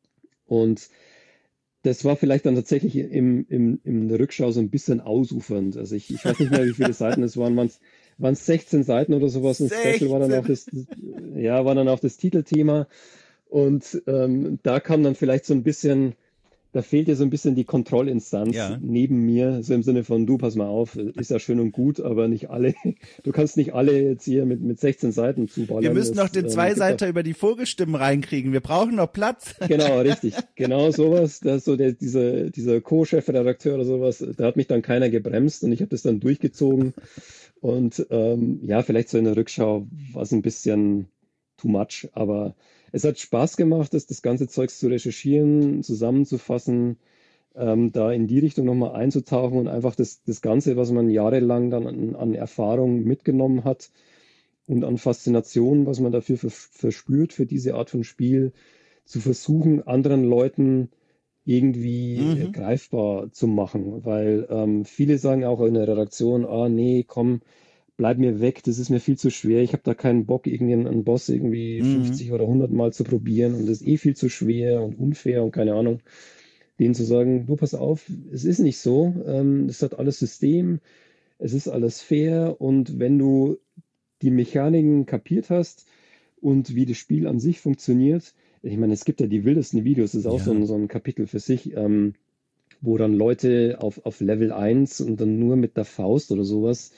Und das war vielleicht dann tatsächlich im, im, in der Rückschau so ein bisschen ausufernd. Also ich, ich weiß nicht mehr, wie viele Seiten es waren. Waren es sechzehn Seiten oder sowas? Ein Special war dann auch das, ja, war dann auch das Titelthema. Und ähm, da kam dann vielleicht so ein bisschen, da fehlt dir so ein bisschen die Kontrollinstanz Ja. neben mir, so im Sinne von, du, pass mal auf, ist ja schön und gut, aber nicht alle, du kannst nicht alle jetzt hier mit, mit sechzehn Seiten Wir zuballern. müssen noch Das den ähm, gibt auch, Zweiseiter über die Vogelstimmen reinkriegen. Wir brauchen noch Platz. genau, richtig, genau sowas, das ist so der, dieser, dieser Co-Chefredakteur oder sowas, da hat mich dann keiner gebremst und ich habe das dann durchgezogen. Und ähm, ja, vielleicht so in der Rückschau war es ein bisschen too much, aber es hat Spaß gemacht, das, das ganze Zeugs zu recherchieren, zusammenzufassen, ähm, da in die Richtung nochmal einzutauchen und einfach das, das Ganze, was man jahrelang dann an, an Erfahrung mitgenommen hat und an Faszination, was man dafür vers- verspürt, für diese Art von Spiel, zu versuchen, anderen Leuten irgendwie äh, Mhm. greifbar zu machen. Weil ähm, viele sagen auch in der Redaktion, ah nee, komm, bleib mir weg, das ist mir viel zu schwer. Ich habe da keinen Bock, irgendwie einen Boss irgendwie Mhm. fünfzig oder hundert Mal zu probieren und das ist eh viel zu schwer und unfair und keine Ahnung. Denen zu sagen, du pass auf, es ist nicht so, ähm, es hat alles System, es ist alles fair und wenn du die Mechaniken kapiert hast und wie das Spiel an sich funktioniert, ich meine, es gibt ja die wildesten Videos, das ist auch so Ja. ein, so ein Kapitel für sich, ähm, wo dann Leute auf, auf Level eins und dann nur mit der Faust oder sowas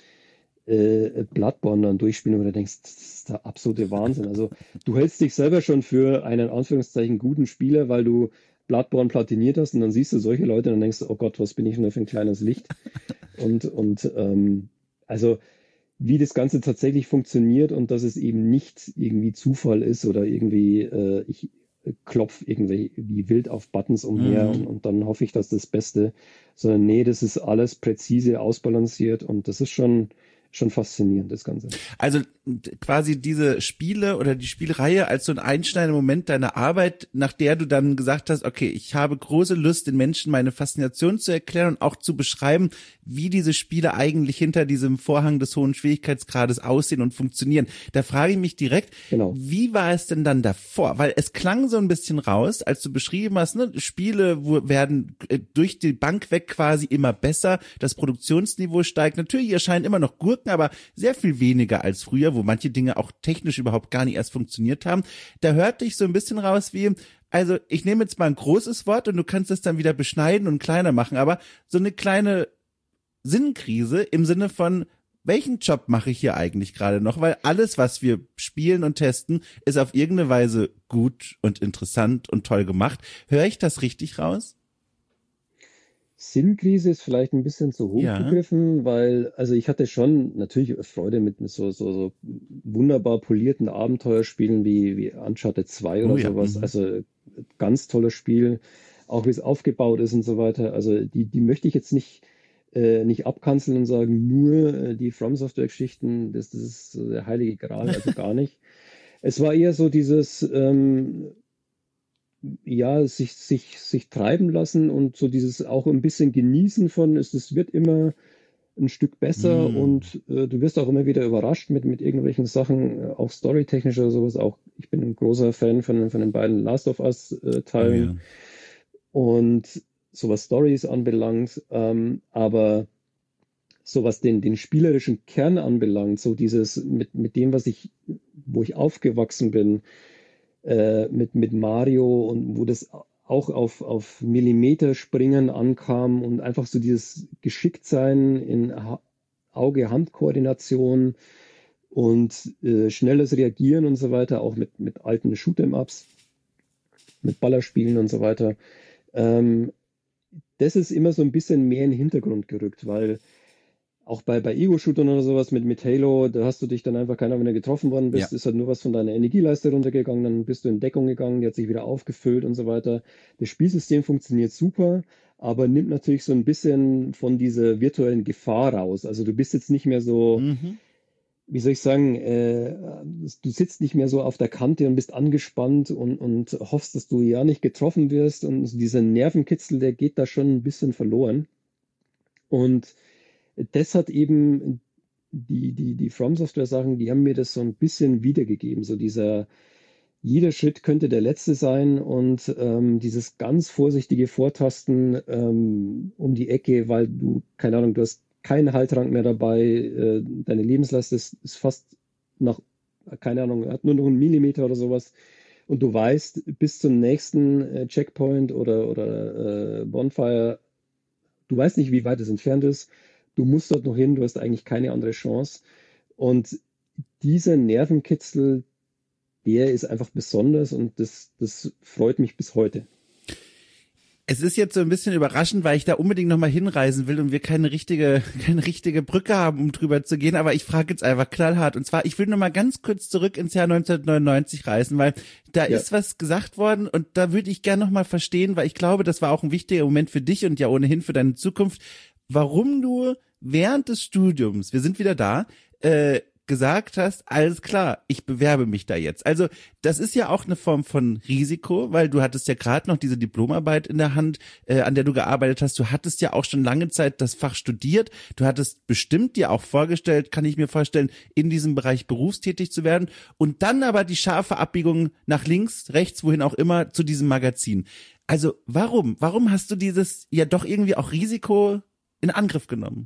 äh, Bloodborne dann durchspielen, wo du denkst, das ist der absolute Wahnsinn. Also du hältst dich selber schon für einen Anführungszeichen guten Spieler, weil du Bloodborne platiniert hast und dann siehst du solche Leute und dann denkst du, oh Gott, was bin ich nur für ein kleines Licht? Und, und ähm, also wie das Ganze tatsächlich funktioniert und dass es eben nicht irgendwie Zufall ist oder irgendwie äh, ich klopf irgendwie wie wild auf Buttons umher und, Mhm. und dann hoffe ich, dass das Beste, sondern nee, das ist alles präzise ausbalanciert und das ist schon, schon faszinierend, das Ganze. Also d- quasi diese Spiele oder die Spielreihe als so ein einschneidender Moment deiner Arbeit, nach der du dann gesagt hast, okay, ich habe große Lust, den Menschen meine Faszination zu erklären und auch zu beschreiben, wie diese Spiele eigentlich hinter diesem Vorhang des hohen Schwierigkeitsgrades aussehen und funktionieren. Da frage ich mich direkt, Genau. wie war es denn dann davor? Weil es klang so ein bisschen raus, als du beschrieben hast, ne, Spiele wo- werden äh, durch die Bank weg quasi immer besser, das Produktionsniveau steigt. Natürlich erscheinen immer noch Gurken, aber sehr viel weniger als früher, wo manche Dinge auch technisch überhaupt gar nicht erst funktioniert haben. Da hörte ich so ein bisschen raus wie, also ich nehme jetzt mal ein großes Wort und du kannst es dann wieder beschneiden und kleiner machen, aber so eine kleine Sinnkrise im Sinne von, welchen Job mache ich hier eigentlich gerade noch? Weil alles, was wir spielen und testen, ist auf irgendeine Weise gut und interessant und toll gemacht. Höre ich das richtig raus? Sinnkrise ist vielleicht ein bisschen zu hoch Ja. gegriffen, weil, also ich hatte schon natürlich Freude mit so, so, so wunderbar polierten Abenteuerspielen wie, wie Uncharted zwei Oh oder ja. sowas. Mhm. Also ganz tolles Spiel, auch wie es aufgebaut ist und so weiter. Also die, die möchte ich jetzt nicht, äh, nicht abkanzeln und sagen, nur äh, die From Software-Geschichten, das, das ist so der heilige Gral, also gar nicht. Es war eher so dieses, ähm, ja, sich, sich, sich treiben lassen und so dieses auch ein bisschen genießen von, es, es wird immer ein Stück besser Mm. und äh, du wirst auch immer wieder überrascht mit, mit irgendwelchen Sachen, äh, auch storytechnisch oder sowas. Auch ich bin ein großer Fan von, von den beiden Last of Us äh, Oh Teilen ja. und so was Stories anbelangt, ähm, aber so was den, den spielerischen Kern anbelangt, so dieses mit, mit dem, was ich, wo ich aufgewachsen bin, äh, mit, mit Mario und wo das auch auf, auf Millimeterspringen ankam und einfach so dieses Geschicktsein in ha Auge-Hand-Koordination und äh, schnelles Reagieren und so weiter, auch mit, mit alten Shoot'em-Ups, mit Ballerspielen und so weiter. Ähm, das ist immer so ein bisschen mehr in den Hintergrund gerückt, weil auch bei, bei Ego-Shootern oder sowas mit, mit Halo, da hast du dich dann einfach, keiner, wenn du getroffen worden Ja. bist, ist halt nur was von deiner Energieleiste runtergegangen, dann bist du in Deckung gegangen, die hat sich wieder aufgefüllt und so weiter. Das Spielsystem funktioniert super, aber nimmt natürlich so ein bisschen von dieser virtuellen Gefahr raus. Also du bist jetzt nicht mehr so, Mhm. wie soll ich sagen, äh, du sitzt nicht mehr so auf der Kante und bist angespannt und, und hoffst, dass du ja nicht getroffen wirst und so dieser Nervenkitzel, der geht da schon ein bisschen verloren. Und das hat eben die, die, die From Software Sachen, die haben mir das so ein bisschen wiedergegeben. So dieser, jeder Schritt könnte der letzte sein und ähm, dieses ganz vorsichtige Vortasten ähm, um die Ecke, weil du, keine Ahnung, du hast keinen Heiltrank mehr dabei, äh, deine Lebenslast ist, ist fast nach, keine Ahnung, hat nur noch einen Millimeter oder sowas und du weißt, bis zum nächsten äh, Checkpoint oder, oder äh, Bonfire, du weißt nicht, wie weit es entfernt ist. Du musst dort noch hin, du hast eigentlich keine andere Chance. Und dieser Nervenkitzel, der ist einfach besonders und das, das freut mich bis heute. Es ist jetzt so ein bisschen überraschend, weil ich da unbedingt nochmal hinreisen will und wir keine richtige, keine richtige Brücke haben, um drüber zu gehen. Aber ich frage jetzt einfach knallhart. Und zwar, ich will nochmal ganz kurz zurück ins Jahr neunzehnhundertneunundneunzig reisen, weil da ja. ist was gesagt worden und da würde ich gerne nochmal verstehen, weil ich glaube, das war auch ein wichtiger Moment für dich und ja ohnehin für deine Zukunft, warum du während des Studiums, wir sind wieder da, äh, gesagt hast, alles klar, ich bewerbe mich da jetzt. Also das ist ja auch eine Form von Risiko, weil du hattest ja gerade noch diese Diplomarbeit in der Hand, äh, an der du gearbeitet hast. Du hattest ja auch schon lange Zeit das Fach studiert. Du hattest bestimmt dir auch vorgestellt, kann ich mir vorstellen, in diesem Bereich berufstätig zu werden. Und dann aber die scharfe Abbiegung nach links, rechts, wohin auch immer, zu diesem Magazin. Also warum? Warum hast du dieses ja doch irgendwie auch Risiko in Angriff genommen?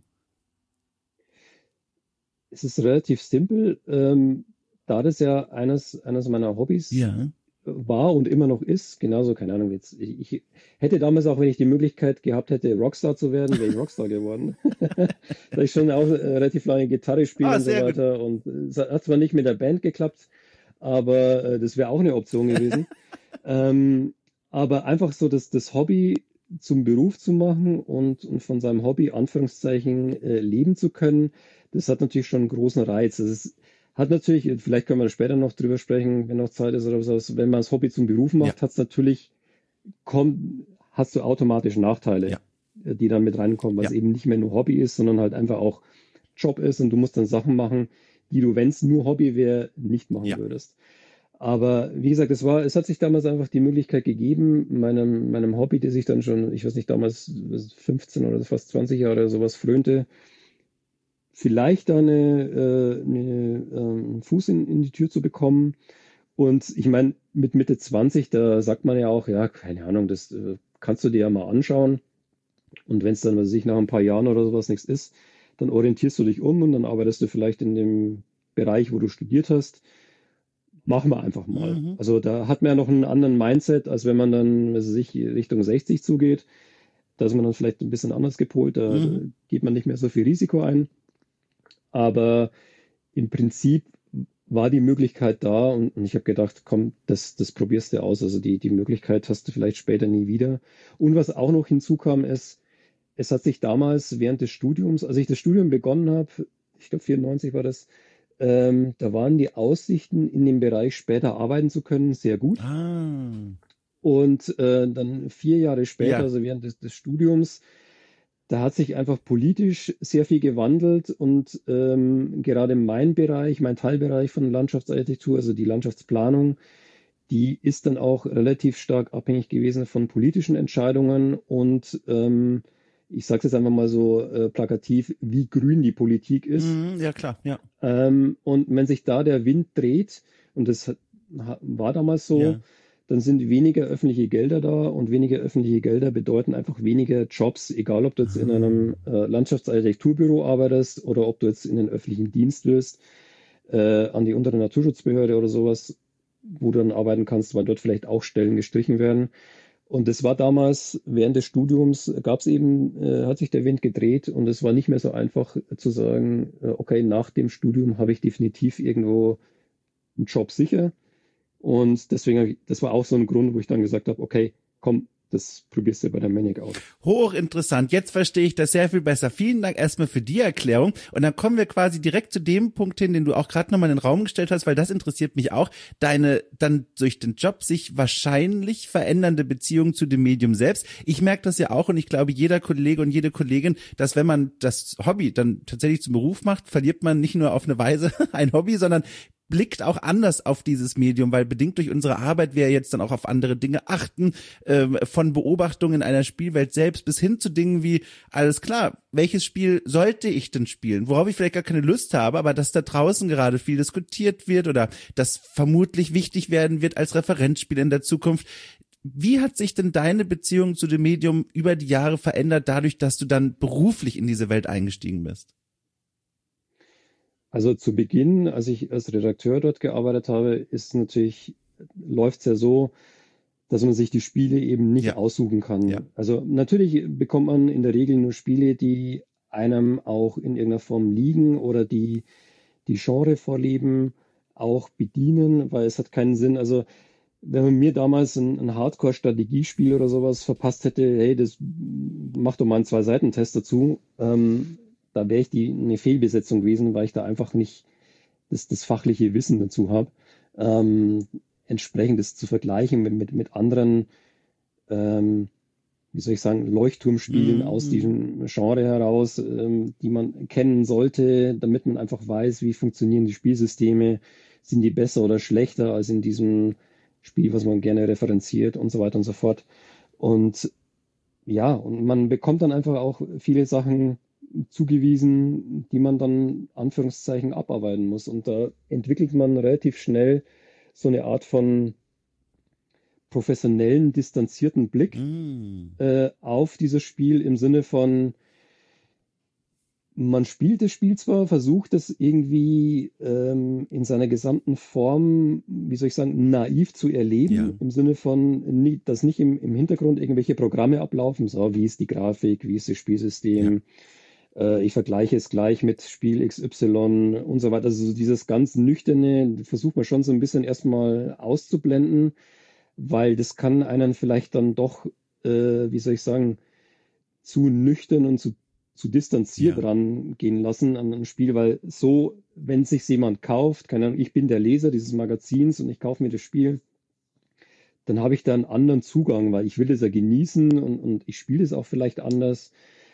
Es ist relativ simpel, ähm, da das ja eines, eines meiner Hobbys ja. war und immer noch ist, genauso, keine Ahnung, jetzt, ich, ich hätte damals auch, wenn ich die Möglichkeit gehabt hätte, Rockstar zu werden, wäre ich Rockstar geworden. Da ich schon auch äh, relativ lange Gitarre spiele ah, und so weiter gut. Und es hat zwar nicht mit der Band geklappt, aber äh, das wäre auch eine Option gewesen. ähm, aber einfach so das, das Hobby zum Beruf zu machen und, und von seinem Hobby, Anführungszeichen, äh, leben zu können, das hat natürlich schon einen großen Reiz. Das ist, hat natürlich, vielleicht können wir später noch drüber sprechen, wenn noch Zeit ist oder was, wenn man das Hobby zum Beruf macht, ja. hat es natürlich, kommt, hast du automatisch Nachteile, ja. die dann mit reinkommen, weil ja. es eben nicht mehr nur Hobby ist, sondern halt einfach auch Job ist und du musst dann Sachen machen, die du, wenn es nur Hobby wäre, nicht machen ja. würdest. Aber wie gesagt, es war, es hat sich damals einfach die Möglichkeit gegeben, meinem, meinem Hobby, das ich dann schon, ich weiß nicht, damals fünfzehn oder fast zwanzig Jahre oder sowas frönte, vielleicht da eine, äh, eine, äh, einen Fuß in, in die Tür zu bekommen. Und ich meine, mit Mitte zwanzig, da sagt man ja auch, ja, keine Ahnung, das äh, kannst du dir ja mal anschauen. Und wenn es dann, was weiß ich, nach ein paar Jahren oder sowas nichts ist, dann orientierst du dich um und dann arbeitest du vielleicht in dem Bereich, wo du studiert hast. Machen wir einfach mal. Mhm. Also da hat man ja noch einen anderen Mindset, als wenn man dann, was weiß ich, Richtung sechzig zugeht. Da ist man dann vielleicht ein bisschen anders gepolt, da mhm. geht man nicht mehr so viel Risiko ein. Aber im Prinzip war die Möglichkeit da und, und ich habe gedacht, komm, das, das probierst du aus. Also die, die Möglichkeit hast du vielleicht später nie wieder. Und was auch noch hinzukam, ist, es hat sich damals während des Studiums, als ich das Studium begonnen habe, ich glaube vierundneunzig war das, ähm, da waren die Aussichten, in dem Bereich später arbeiten zu können, sehr gut. Ah. Und äh, dann vier Jahre später, ja. also während des, des Studiums, da hat sich einfach politisch sehr viel gewandelt und ähm, gerade mein Bereich, mein Teilbereich von Landschaftsarchitektur, also die Landschaftsplanung, die ist dann auch relativ stark abhängig gewesen von politischen Entscheidungen und ähm, ich sage es jetzt einfach mal so äh, plakativ, wie grün die Politik ist. Mm, ja, klar, ja. Ähm, und wenn sich da der Wind dreht, und das hat, war damals so, ja. dann sind weniger öffentliche Gelder da und weniger öffentliche Gelder bedeuten einfach weniger Jobs, egal ob du jetzt in einem äh, Landschaftsarchitekturbüro arbeitest oder ob du jetzt in den öffentlichen Dienst willst, äh, an die untere Naturschutzbehörde oder sowas, wo du dann arbeiten kannst, weil dort vielleicht auch Stellen gestrichen werden. Und das war damals, während des Studiums gab es eben, äh, hat sich der Wind gedreht und es war nicht mehr so einfach zu sagen, äh, okay, nach dem Studium habe ich definitiv irgendwo einen Job sicher. Und deswegen, das war auch so ein Grund, wo ich dann gesagt habe, okay, komm, das probierst du bei der Manic aus. Hochinteressant. Jetzt verstehe ich das sehr viel besser. Vielen Dank erstmal für die Erklärung. Und dann kommen wir quasi direkt zu dem Punkt hin, den du auch gerade nochmal in den Raum gestellt hast, weil das interessiert mich auch. Deine dann durch den Job sich wahrscheinlich verändernde Beziehung zu dem Medium selbst. Ich merke das ja auch und ich glaube, jeder Kollege und jede Kollegin, dass wenn man das Hobby dann tatsächlich zum Beruf macht, verliert man nicht nur auf eine Weise ein Hobby, sondern blickt auch anders auf dieses Medium, weil bedingt durch unsere Arbeit wir jetzt dann auch auf andere Dinge achten, äh, von Beobachtungen in einer Spielwelt selbst bis hin zu Dingen wie, alles klar, welches Spiel sollte ich denn spielen, worauf ich vielleicht gar keine Lust habe, aber dass da draußen gerade viel diskutiert wird oder das vermutlich wichtig werden wird als Referenzspiel in der Zukunft. Wie hat sich denn deine Beziehung zu dem Medium über die Jahre verändert, dadurch, dass du dann beruflich in diese Welt eingestiegen bist? Also zu Beginn, als ich als Redakteur dort gearbeitet habe, ist natürlich läuft es ja so, dass man sich die Spiele eben nicht Ja. aussuchen kann. Ja. Also natürlich bekommt man in der Regel nur Spiele, die einem auch in irgendeiner Form liegen oder die die Genrevorlieben auch bedienen, weil es hat keinen Sinn. Also wenn man mir damals ein, ein Hardcore-Strategiespiel oder sowas verpasst hätte, hey, das mach doch mal einen Zwei-Seiten-Test dazu, ähm, da wäre ich die eine Fehlbesetzung gewesen, weil ich da einfach nicht das, das fachliche Wissen dazu habe, ähm, entsprechend das zu vergleichen mit, mit, mit anderen, ähm, wie soll ich sagen, Leuchtturmspielen Mhm. aus diesem Genre heraus, ähm, die man kennen sollte, damit man einfach weiß, wie funktionieren die Spielsysteme, sind die besser oder schlechter als in diesem Spiel, was man gerne referenziert und so weiter und so fort. Und ja, und man bekommt dann einfach auch viele Sachen zugewiesen, die man dann Anführungszeichen abarbeiten muss. Und da entwickelt man relativ schnell so eine Art von professionellen, distanzierten Blick Mhm. äh, auf dieses Spiel im Sinne von, man spielt das Spiel zwar, versucht es irgendwie ähm, in seiner gesamten Form, wie soll ich sagen, naiv zu erleben, Ja. im Sinne von, nie, dass nicht im, im Hintergrund irgendwelche Programme ablaufen, so wie ist die Grafik, wie ist das Spielsystem, äh, ich vergleiche es gleich mit Spiel X Y und so weiter. Also so dieses ganz Nüchterne versucht man schon so ein bisschen erstmal auszublenden, weil das kann einen vielleicht dann doch, äh, wie soll ich sagen, zu nüchtern und zu, zu distanziert Ja. rangehen lassen an ein Spiel, weil so, wenn sich jemand kauft, keine Ahnung, ich bin der Leser dieses Magazins und ich kaufe mir das Spiel, dann habe ich da einen anderen Zugang, weil ich will es ja genießen und, und ich spiele es auch vielleicht anders.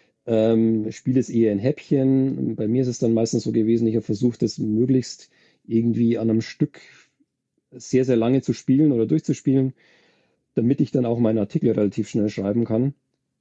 Ähm, spiele es eher in Häppchen. Bei mir ist es dann meistens so gewesen, ich habe versucht, das möglichst irgendwie an einem Stück sehr, sehr lange zu spielen oder durchzuspielen, damit ich dann auch meine Artikel relativ schnell schreiben kann.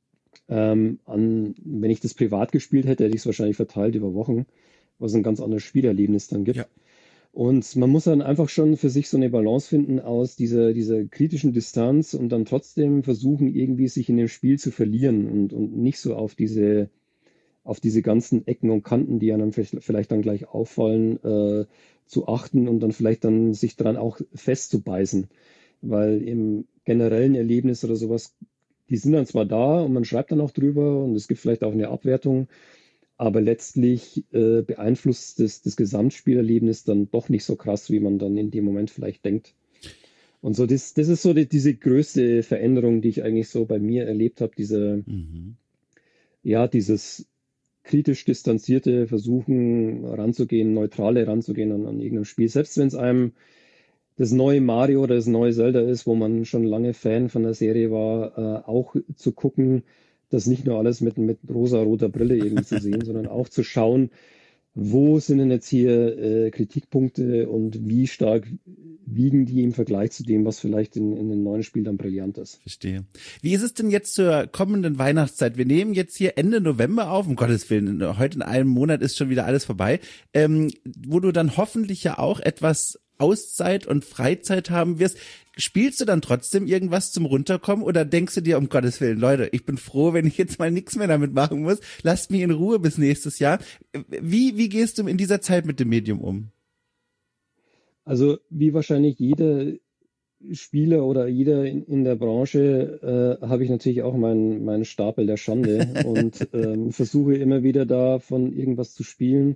Ähm, an, wenn ich das privat gespielt hätte, hätte ich es wahrscheinlich verteilt über Wochen, was ein ganz anderes Spielerlebnis dann gibt. Ja. Und man muss dann einfach schon für sich so eine Balance finden aus dieser, dieser kritischen Distanz und dann trotzdem versuchen, irgendwie sich in dem Spiel zu verlieren und, und nicht so auf diese, auf diese ganzen Ecken und Kanten, die einem vielleicht, vielleicht dann gleich auffallen, äh, zu achten und dann vielleicht dann sich dran auch festzubeißen. Weil im generellen Erlebnis oder sowas, die sind dann zwar da und man schreibt dann auch drüber und es gibt vielleicht auch eine Abwertung, aber letztlich äh, beeinflusst das, das Gesamtspielerlebnis dann doch nicht so krass, wie man dann in dem Moment vielleicht denkt. Und so, das, das ist so die, diese größte Veränderung, die ich eigentlich so bei mir erlebt habe, diese, Mhm. ja, dieses kritisch distanzierte Versuchen ranzugehen, neutrale ranzugehen an, an irgendeinem Spiel. Selbst wenn es einem das neue Mario oder das neue Zelda ist, wo man schon lange Fan von der Serie war, äh, auch zu gucken, das nicht nur alles mit, mit rosa-roter Brille irgendwie zu sehen, sondern auch zu schauen, wo sind denn jetzt hier äh, Kritikpunkte und wie stark wiegen die im Vergleich zu dem, was vielleicht in, in den neuen Spielen dann brillant ist. Verstehe. Wie ist es denn jetzt zur kommenden Weihnachtszeit? Wir nehmen jetzt hier Ende November auf, um Gottes Willen, heute in einem Monat ist schon wieder alles vorbei, ähm, wo du dann hoffentlich ja auch etwas Auszeit und Freizeit haben wirst. Spielst du dann trotzdem irgendwas zum Runterkommen oder denkst du dir, um Gottes Willen, Leute, ich bin froh, wenn ich jetzt mal nichts mehr damit machen muss, lasst mich in Ruhe bis nächstes Jahr. Wie, wie gehst du in dieser Zeit mit dem Medium um? Also wie wahrscheinlich jeder Spieler oder jeder in, in der Branche äh, habe ich natürlich auch meinen meinen Stapel der Schande und ähm, versuche immer wieder da von irgendwas zu spielen.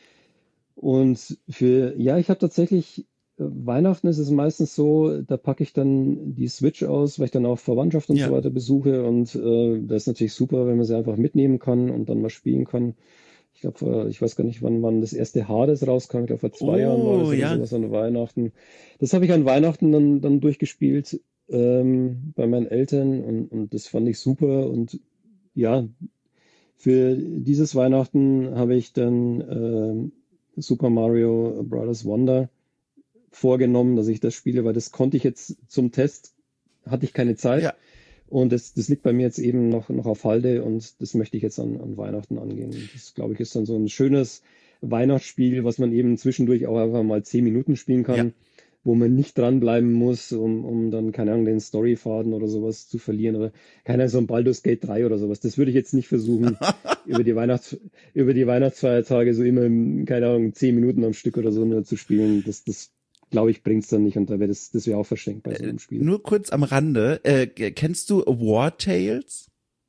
Und für, ja, ich habe tatsächlich, äh, Weihnachten ist es meistens so, da packe ich dann die Switch aus, weil ich dann auch Verwandtschaft und Ja. so weiter besuche. Und äh, das ist natürlich super, wenn man sie einfach mitnehmen kann und dann mal spielen kann. Ich glaube, ich weiß gar nicht, wann, wann das erste Hades rauskam. Ich glaube, vor zwei Oh, Jahren war das oder ja. sowas an Weihnachten. Das habe ich an Weihnachten dann, dann durchgespielt ähm, bei meinen Eltern und, und das fand ich super. Und ja, für dieses Weihnachten habe ich dann ähm, Super Mario Brothers Wonder vorgenommen, dass ich das spiele, weil das konnte ich jetzt zum Test, hatte ich keine Zeit. Ja. Und das, das liegt bei mir jetzt eben noch, noch auf Halde und das möchte ich jetzt an, an Weihnachten angehen. Das, glaube ich, ist dann so ein schönes Weihnachtsspiel, was man eben zwischendurch auch einfach mal zehn Minuten spielen kann, Ja. wo man nicht dranbleiben muss, um, um dann, keine Ahnung, den Storyfaden oder sowas zu verlieren. Oder keine Ahnung, so ein Baldur's Gate drei oder sowas. Das würde ich jetzt nicht versuchen, über die Weihnachts, über die Weihnachtsfeiertage so immer, keine Ahnung, zehn Minuten am Stück oder so nur zu spielen. Das, das glaube ich, bringt's dann nicht und da wäre das, das wäre auch verschenkt bei so einem Spiel. Äh, nur kurz am Rande, äh, kennst du War Tales?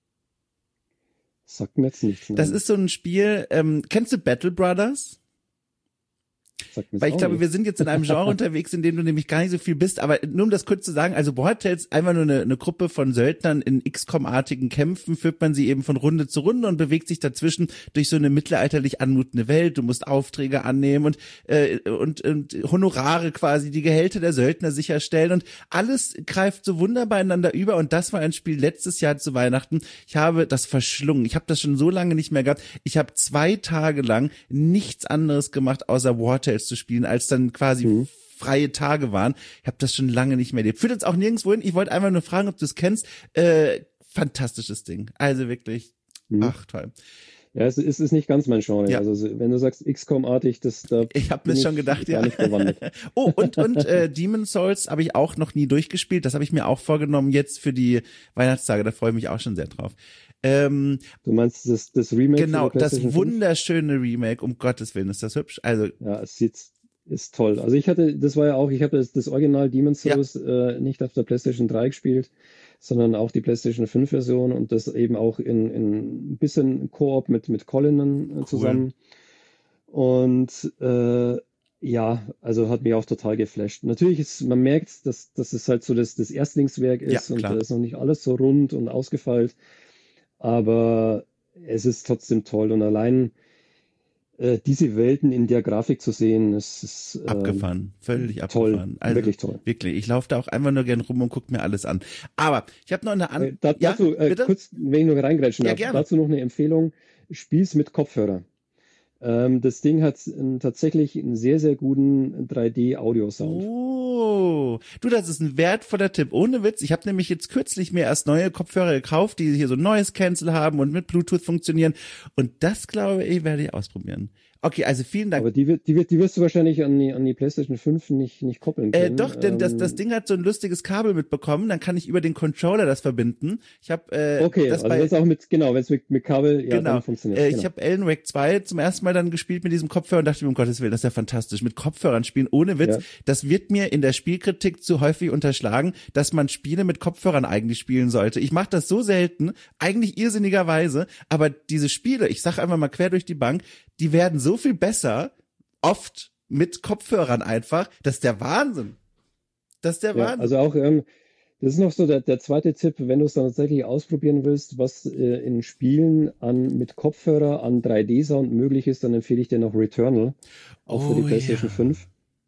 Sagt mir jetzt nichts. Nein. Das ist so ein Spiel, ähm, kennst du Battle Brothers? Weil ich glaube, nicht. wir sind jetzt in einem Genre unterwegs, in dem du nämlich gar nicht so viel bist, aber nur um das kurz zu sagen, also War Tales, einfach nur eine, eine Gruppe von Söldnern in X COM-artigen Kämpfen, führt man sie eben von Runde zu Runde und bewegt sich dazwischen durch so eine mittelalterlich anmutende Welt. Du musst Aufträge annehmen und, äh, und, und Honorare quasi, die Gehälter der Söldner sicherstellen und alles greift so wunderbar ineinander über und das war ein Spiel letztes Jahr zu Weihnachten. Ich habe das verschlungen. Ich habe das schon so lange nicht mehr gehabt. Ich habe zwei Tage lang nichts anderes gemacht, außer War Tales zu spielen, als dann quasi mhm. freie Tage waren. Ich habe das schon lange nicht mehr erlebt. Führt uns auch nirgendwo hin. Ich wollte einfach nur fragen, ob du es kennst. Äh, fantastisches Ding. Also wirklich, mhm. ach toll. Ja, es ist, ist nicht ganz mein Genre. Ja. Also wenn du sagst X COM-artig, das da ich habe mir schon gedacht, ja. Nicht bewandert. Oh, und und äh, Demon's Souls habe ich auch noch nie durchgespielt. Das habe ich mir auch vorgenommen jetzt für die Weihnachtstage. Da freue ich mich auch schon sehr drauf. Ähm, du meinst das, das Remake? Genau, das wunderschöne Remake, um Gottes Willen, ist das hübsch. Also ja, es sieht, ist toll. Also ich hatte, das war ja auch, ich habe das, das Original Demon's Souls ja. äh, nicht auf der PlayStation drei gespielt, sondern auch die PlayStation fünf Version und das eben auch in, in ein bisschen Koop mit, mit Colin äh, cool. zusammen. Und äh, ja, also hat mich auch total geflasht. Natürlich ist, man merkt, dass, dass es halt so das, das Erstlingswerk ist ja, und da ist noch nicht alles so rund und ausgefeilt. Aber es ist trotzdem toll und allein äh, diese Welten in der Grafik zu sehen, ist, ist äh, abgefahren, völlig toll, abgefahren. Also, wirklich toll. Wirklich, ich laufe da auch einfach nur gern rum und gucke mir alles an. Aber ich habe noch eine andere. Äh, da, ja, dazu, äh, kurz, wenn ich noch reingrätschen darf, ja, dazu noch eine Empfehlung, spiel's mit Kopfhörer. Ähm, das Ding hat äh, tatsächlich einen sehr, sehr guten drei D-Audio-Sound. Oh, du, das ist ein wertvoller Tipp. Ohne Witz, ich habe nämlich jetzt kürzlich mir erst neue Kopfhörer gekauft, die hier so ein neues Cancel haben und mit Bluetooth funktionieren. Und das, glaube ich, werde ich ausprobieren. Okay, also vielen Dank. Aber die, wird, die, wird, die wirst du wahrscheinlich an die, an die PlayStation fünf nicht, nicht koppeln können. Äh, doch, denn ähm, das, das Ding hat so ein lustiges Kabel mitbekommen, dann kann ich über den Controller das verbinden. Ich habe äh, okay, das also bei, das auch mit, genau, wenn es mit, mit Kabel, ja, genau. dann funktioniert. Äh, genau. Ich habe Alan Wake zwei zum ersten Mal dann gespielt mit diesem Kopfhörer und dachte mir, um Gottes Willen, das ist ja fantastisch. Mit Kopfhörern spielen, ohne Witz, ja. Das wird mir in der Spielkritik zu häufig unterschlagen, dass man Spiele mit Kopfhörern eigentlich spielen sollte. Ich mache das so selten, eigentlich irrsinnigerweise, aber diese Spiele, ich sage einfach mal quer durch die Bank, die werden so viel besser, oft mit Kopfhörern einfach, das ist der Wahnsinn. Das ist der ja, Wahnsinn. Also auch, ähm, das ist noch so der, der zweite Tipp, wenn du es dann tatsächlich ausprobieren willst, was äh, in Spielen an mit Kopfhörer an drei D-Sound möglich ist, dann empfehle ich dir noch Returnal, auch oh, für die PlayStation yeah. fünf.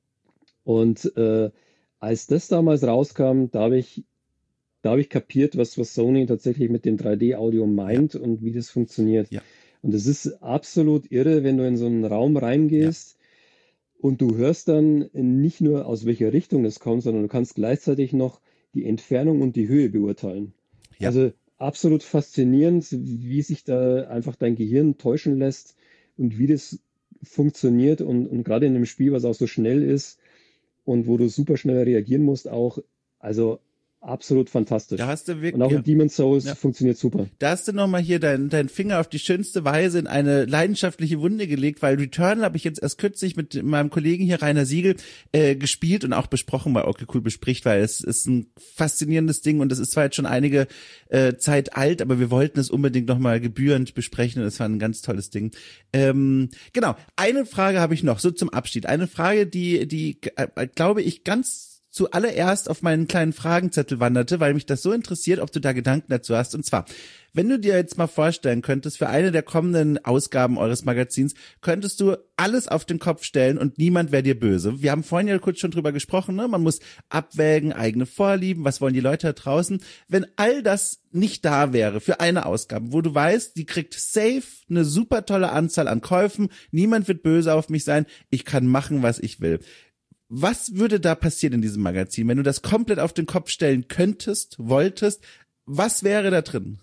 Und äh, als das damals rauskam, da habe ich da habe ich kapiert, was, was Sony tatsächlich mit dem drei D-Audio meint ja. und wie das funktioniert. Ja. Und es ist absolut irre, wenn du in so einen Raum reingehst, ja. Und du hörst dann nicht nur, aus welcher Richtung das kommt, sondern du kannst gleichzeitig noch die Entfernung und die Höhe beurteilen. Ja. Also absolut faszinierend, wie sich da einfach dein Gehirn täuschen lässt und wie das funktioniert. Und, und gerade in einem Spiel, was auch so schnell ist und wo du super schnell reagieren musst, auch, also absolut fantastisch. Da hast du wirklich, und auch ja. in Demon's Souls ja. funktioniert super. Da hast du nochmal hier deinen dein Finger auf die schönste Weise in eine leidenschaftliche Wunde gelegt, weil Returnal habe ich jetzt erst kürzlich mit meinem Kollegen hier, Rainer Siegel, äh, gespielt und auch besprochen bei Okay Cool bespricht, weil es ist ein faszinierendes Ding und es ist zwar jetzt schon einige äh, Zeit alt, aber wir wollten es unbedingt nochmal gebührend besprechen und es war ein ganz tolles Ding. Ähm, genau, eine Frage habe ich noch, so zum Abschied. Eine Frage, die, die äh, glaube ich, ganz zuallererst auf meinen kleinen Fragenzettel wanderte, weil mich das so interessiert, ob du da Gedanken dazu hast. Und zwar, wenn du dir jetzt mal vorstellen könntest, für eine der kommenden Ausgaben eures Magazins, könntest du alles auf den Kopf stellen und niemand wäre dir böse. Wir haben vorhin ja kurz schon drüber gesprochen, ne? Man muss abwägen, eigene Vorlieben, was wollen die Leute da draußen. Wenn all das nicht da wäre für eine Ausgabe, wo du weißt, die kriegt safe eine super tolle Anzahl an Käufen, niemand wird böse auf mich sein, ich kann machen, was ich will. Was würde da passieren in diesem Magazin, wenn du das komplett auf den Kopf stellen könntest, wolltest? Was wäre da drin?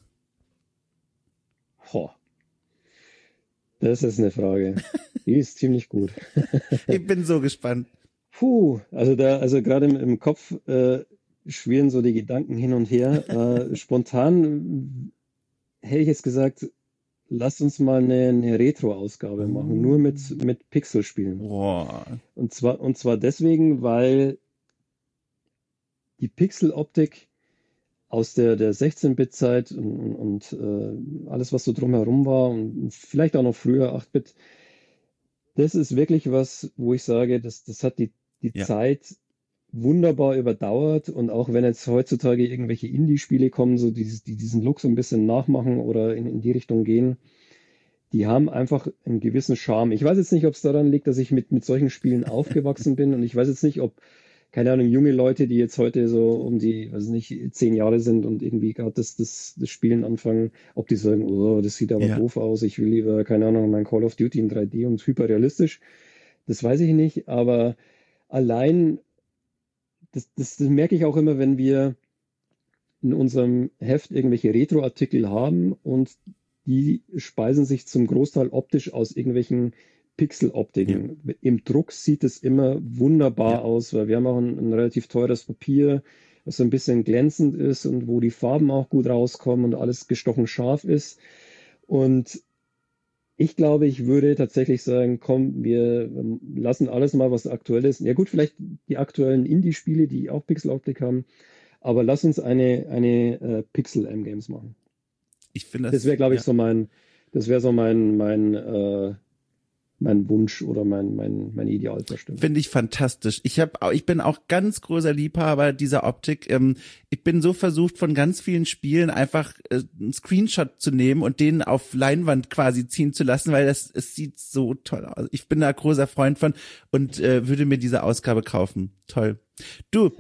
Ho. Das ist eine Frage. Die ist ziemlich gut. Ich bin so gespannt. Puh, also da, also gerade im, im Kopf äh, schwirren so die Gedanken hin und her. Äh, spontan hätte ich jetzt gesagt, Lass uns mal eine, eine Retro-Ausgabe machen, nur mit, mit Pixelspielen. Boah. Und zwar, und zwar deswegen, weil die Pixeloptik aus der, der sechzehn-Bit-Zeit und, und äh, alles, was so drumherum war und vielleicht auch noch früher acht-Bit, das ist wirklich was, wo ich sage, das, das hat die, die Ja. Zeit wunderbar überdauert. Und auch wenn jetzt heutzutage irgendwelche Indie-Spiele kommen, so dieses, die diesen Look so ein bisschen nachmachen oder in, in die Richtung gehen, die haben einfach einen gewissen Charme. Ich weiß jetzt nicht, ob es daran liegt, dass ich mit, mit solchen Spielen aufgewachsen bin. Und ich weiß jetzt nicht, ob, keine Ahnung, junge Leute, die jetzt heute so um die, weiß nicht, zehn Jahre sind und irgendwie gerade das, das, das Spielen anfangen, ob die sagen, oh, das sieht aber Ja. doof aus, ich will lieber, keine Ahnung, mein Call of Duty in drei D und hyperrealistisch. Das weiß ich nicht, aber allein, das, das, das merke ich auch immer, wenn wir in unserem Heft irgendwelche Retro-Artikel haben und die speisen sich zum Großteil optisch aus irgendwelchen Pixeloptiken. Ja. Im Druck sieht es immer wunderbar ja. aus, weil wir haben auch ein, ein relativ teures Papier, was so ein bisschen glänzend ist und wo die Farben auch gut rauskommen und alles gestochen scharf ist. Und ich glaube, ich würde tatsächlich sagen, komm, wir lassen alles mal, was aktuell ist. Ja gut, vielleicht die aktuellen Indie-Spiele, die auch Pixeloptik haben, aber lass uns eine, eine äh, Pixel-M-Games machen. Ich finde das. Das wäre, glaube ich, ja. so mein, das wäre so mein, mein, äh, mein Wunsch oder mein, mein, meine Idealvorstellung. Finde ich fantastisch. Ich habe, ich bin auch ganz großer Liebhaber dieser Optik. Ähm, ich bin so versucht, von ganz vielen Spielen einfach äh, einen Screenshot zu nehmen und den auf Leinwand quasi ziehen zu lassen, weil das, es sieht so toll aus. Ich bin da großer Freund von und äh, würde mir diese Ausgabe kaufen. Toll. Du,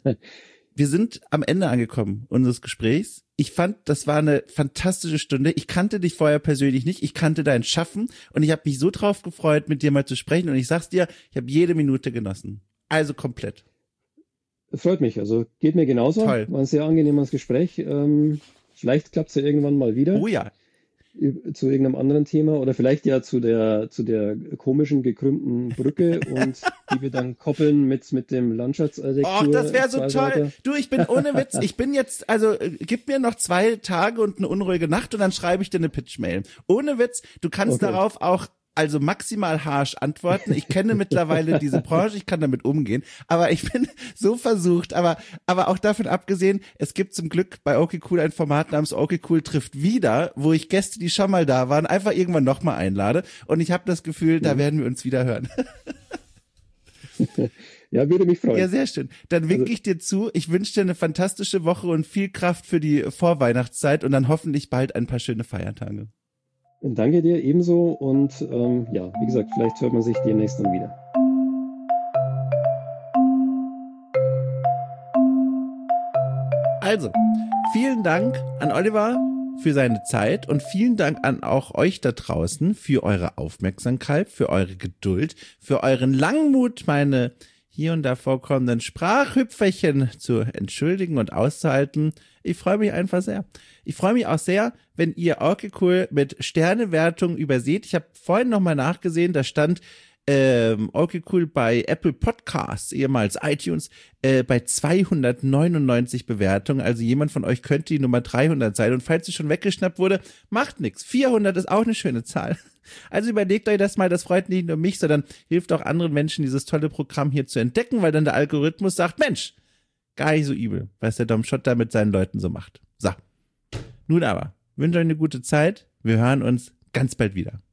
wir sind am Ende angekommen unseres Gesprächs. Ich fand, das war eine fantastische Stunde. Ich kannte dich vorher persönlich nicht. Ich kannte dein Schaffen und ich habe mich so drauf gefreut, mit dir mal zu sprechen. Und ich sag's dir, ich habe jede Minute genossen. Also komplett. Freut mich. Also geht mir genauso. Toll. War ein sehr angenehmes Gespräch. Ähm, vielleicht klappt's ja irgendwann mal wieder. Oh ja. Zu irgendeinem anderen Thema oder vielleicht ja zu der zu der komischen gekrümmten Brücke und die wir dann koppeln mit mit dem Landschaftsarchitektur. Oh, das wäre so toll. Du, ich bin ohne Witz, ich bin jetzt, also äh, gib mir noch zwei Tage und eine unruhige Nacht und dann schreibe ich dir eine Pitch-Mail. Ohne Witz, du kannst okay. darauf auch also maximal harsch antworten. Ich kenne mittlerweile diese Branche, ich kann damit umgehen, aber ich bin so versucht, aber aber auch davon abgesehen, es gibt zum Glück bei Okay Cool ein Format namens Okay Cool trifft wieder, wo ich Gäste, die schon mal da waren, einfach irgendwann nochmal einlade und ich habe das Gefühl, da werden wir uns wieder hören. Ja, würde mich freuen. Ja, sehr schön. Dann winke also, ich dir zu. Ich wünsche dir eine fantastische Woche und viel Kraft für die Vorweihnachtszeit und dann hoffentlich bald ein paar schöne Feiertage. Danke dir ebenso und ähm, ja, wie gesagt, vielleicht hört man sich demnächst dann wieder. Also, vielen Dank an Oliver für seine Zeit und vielen Dank an auch euch da draußen für eure Aufmerksamkeit, für eure Geduld, für euren Langmut, meine hier und da vorkommenden Sprachhüpferchen zu entschuldigen und auszuhalten. Ich freue mich einfach sehr. Ich freue mich auch sehr, wenn ihr Okay Cool mit Sternewertung überseht. Ich habe vorhin nochmal nachgesehen, da stand ähm, Okay Cool bei Apple Podcasts, ehemals iTunes, äh, bei zweihundertneunundneunzig Bewertungen. Also jemand von euch könnte die Nummer dreihundert sein. Und falls sie schon weggeschnappt wurde, macht nichts. vierhundert ist auch eine schöne Zahl. Also überlegt euch das mal, das freut nicht nur mich, sondern hilft auch anderen Menschen, dieses tolle Programm hier zu entdecken, weil dann der Algorithmus sagt, Mensch, gar nicht so übel, was der Dom Schott da mit seinen Leuten so macht. So, nun aber, wünsche euch eine gute Zeit. Wir hören uns ganz bald wieder.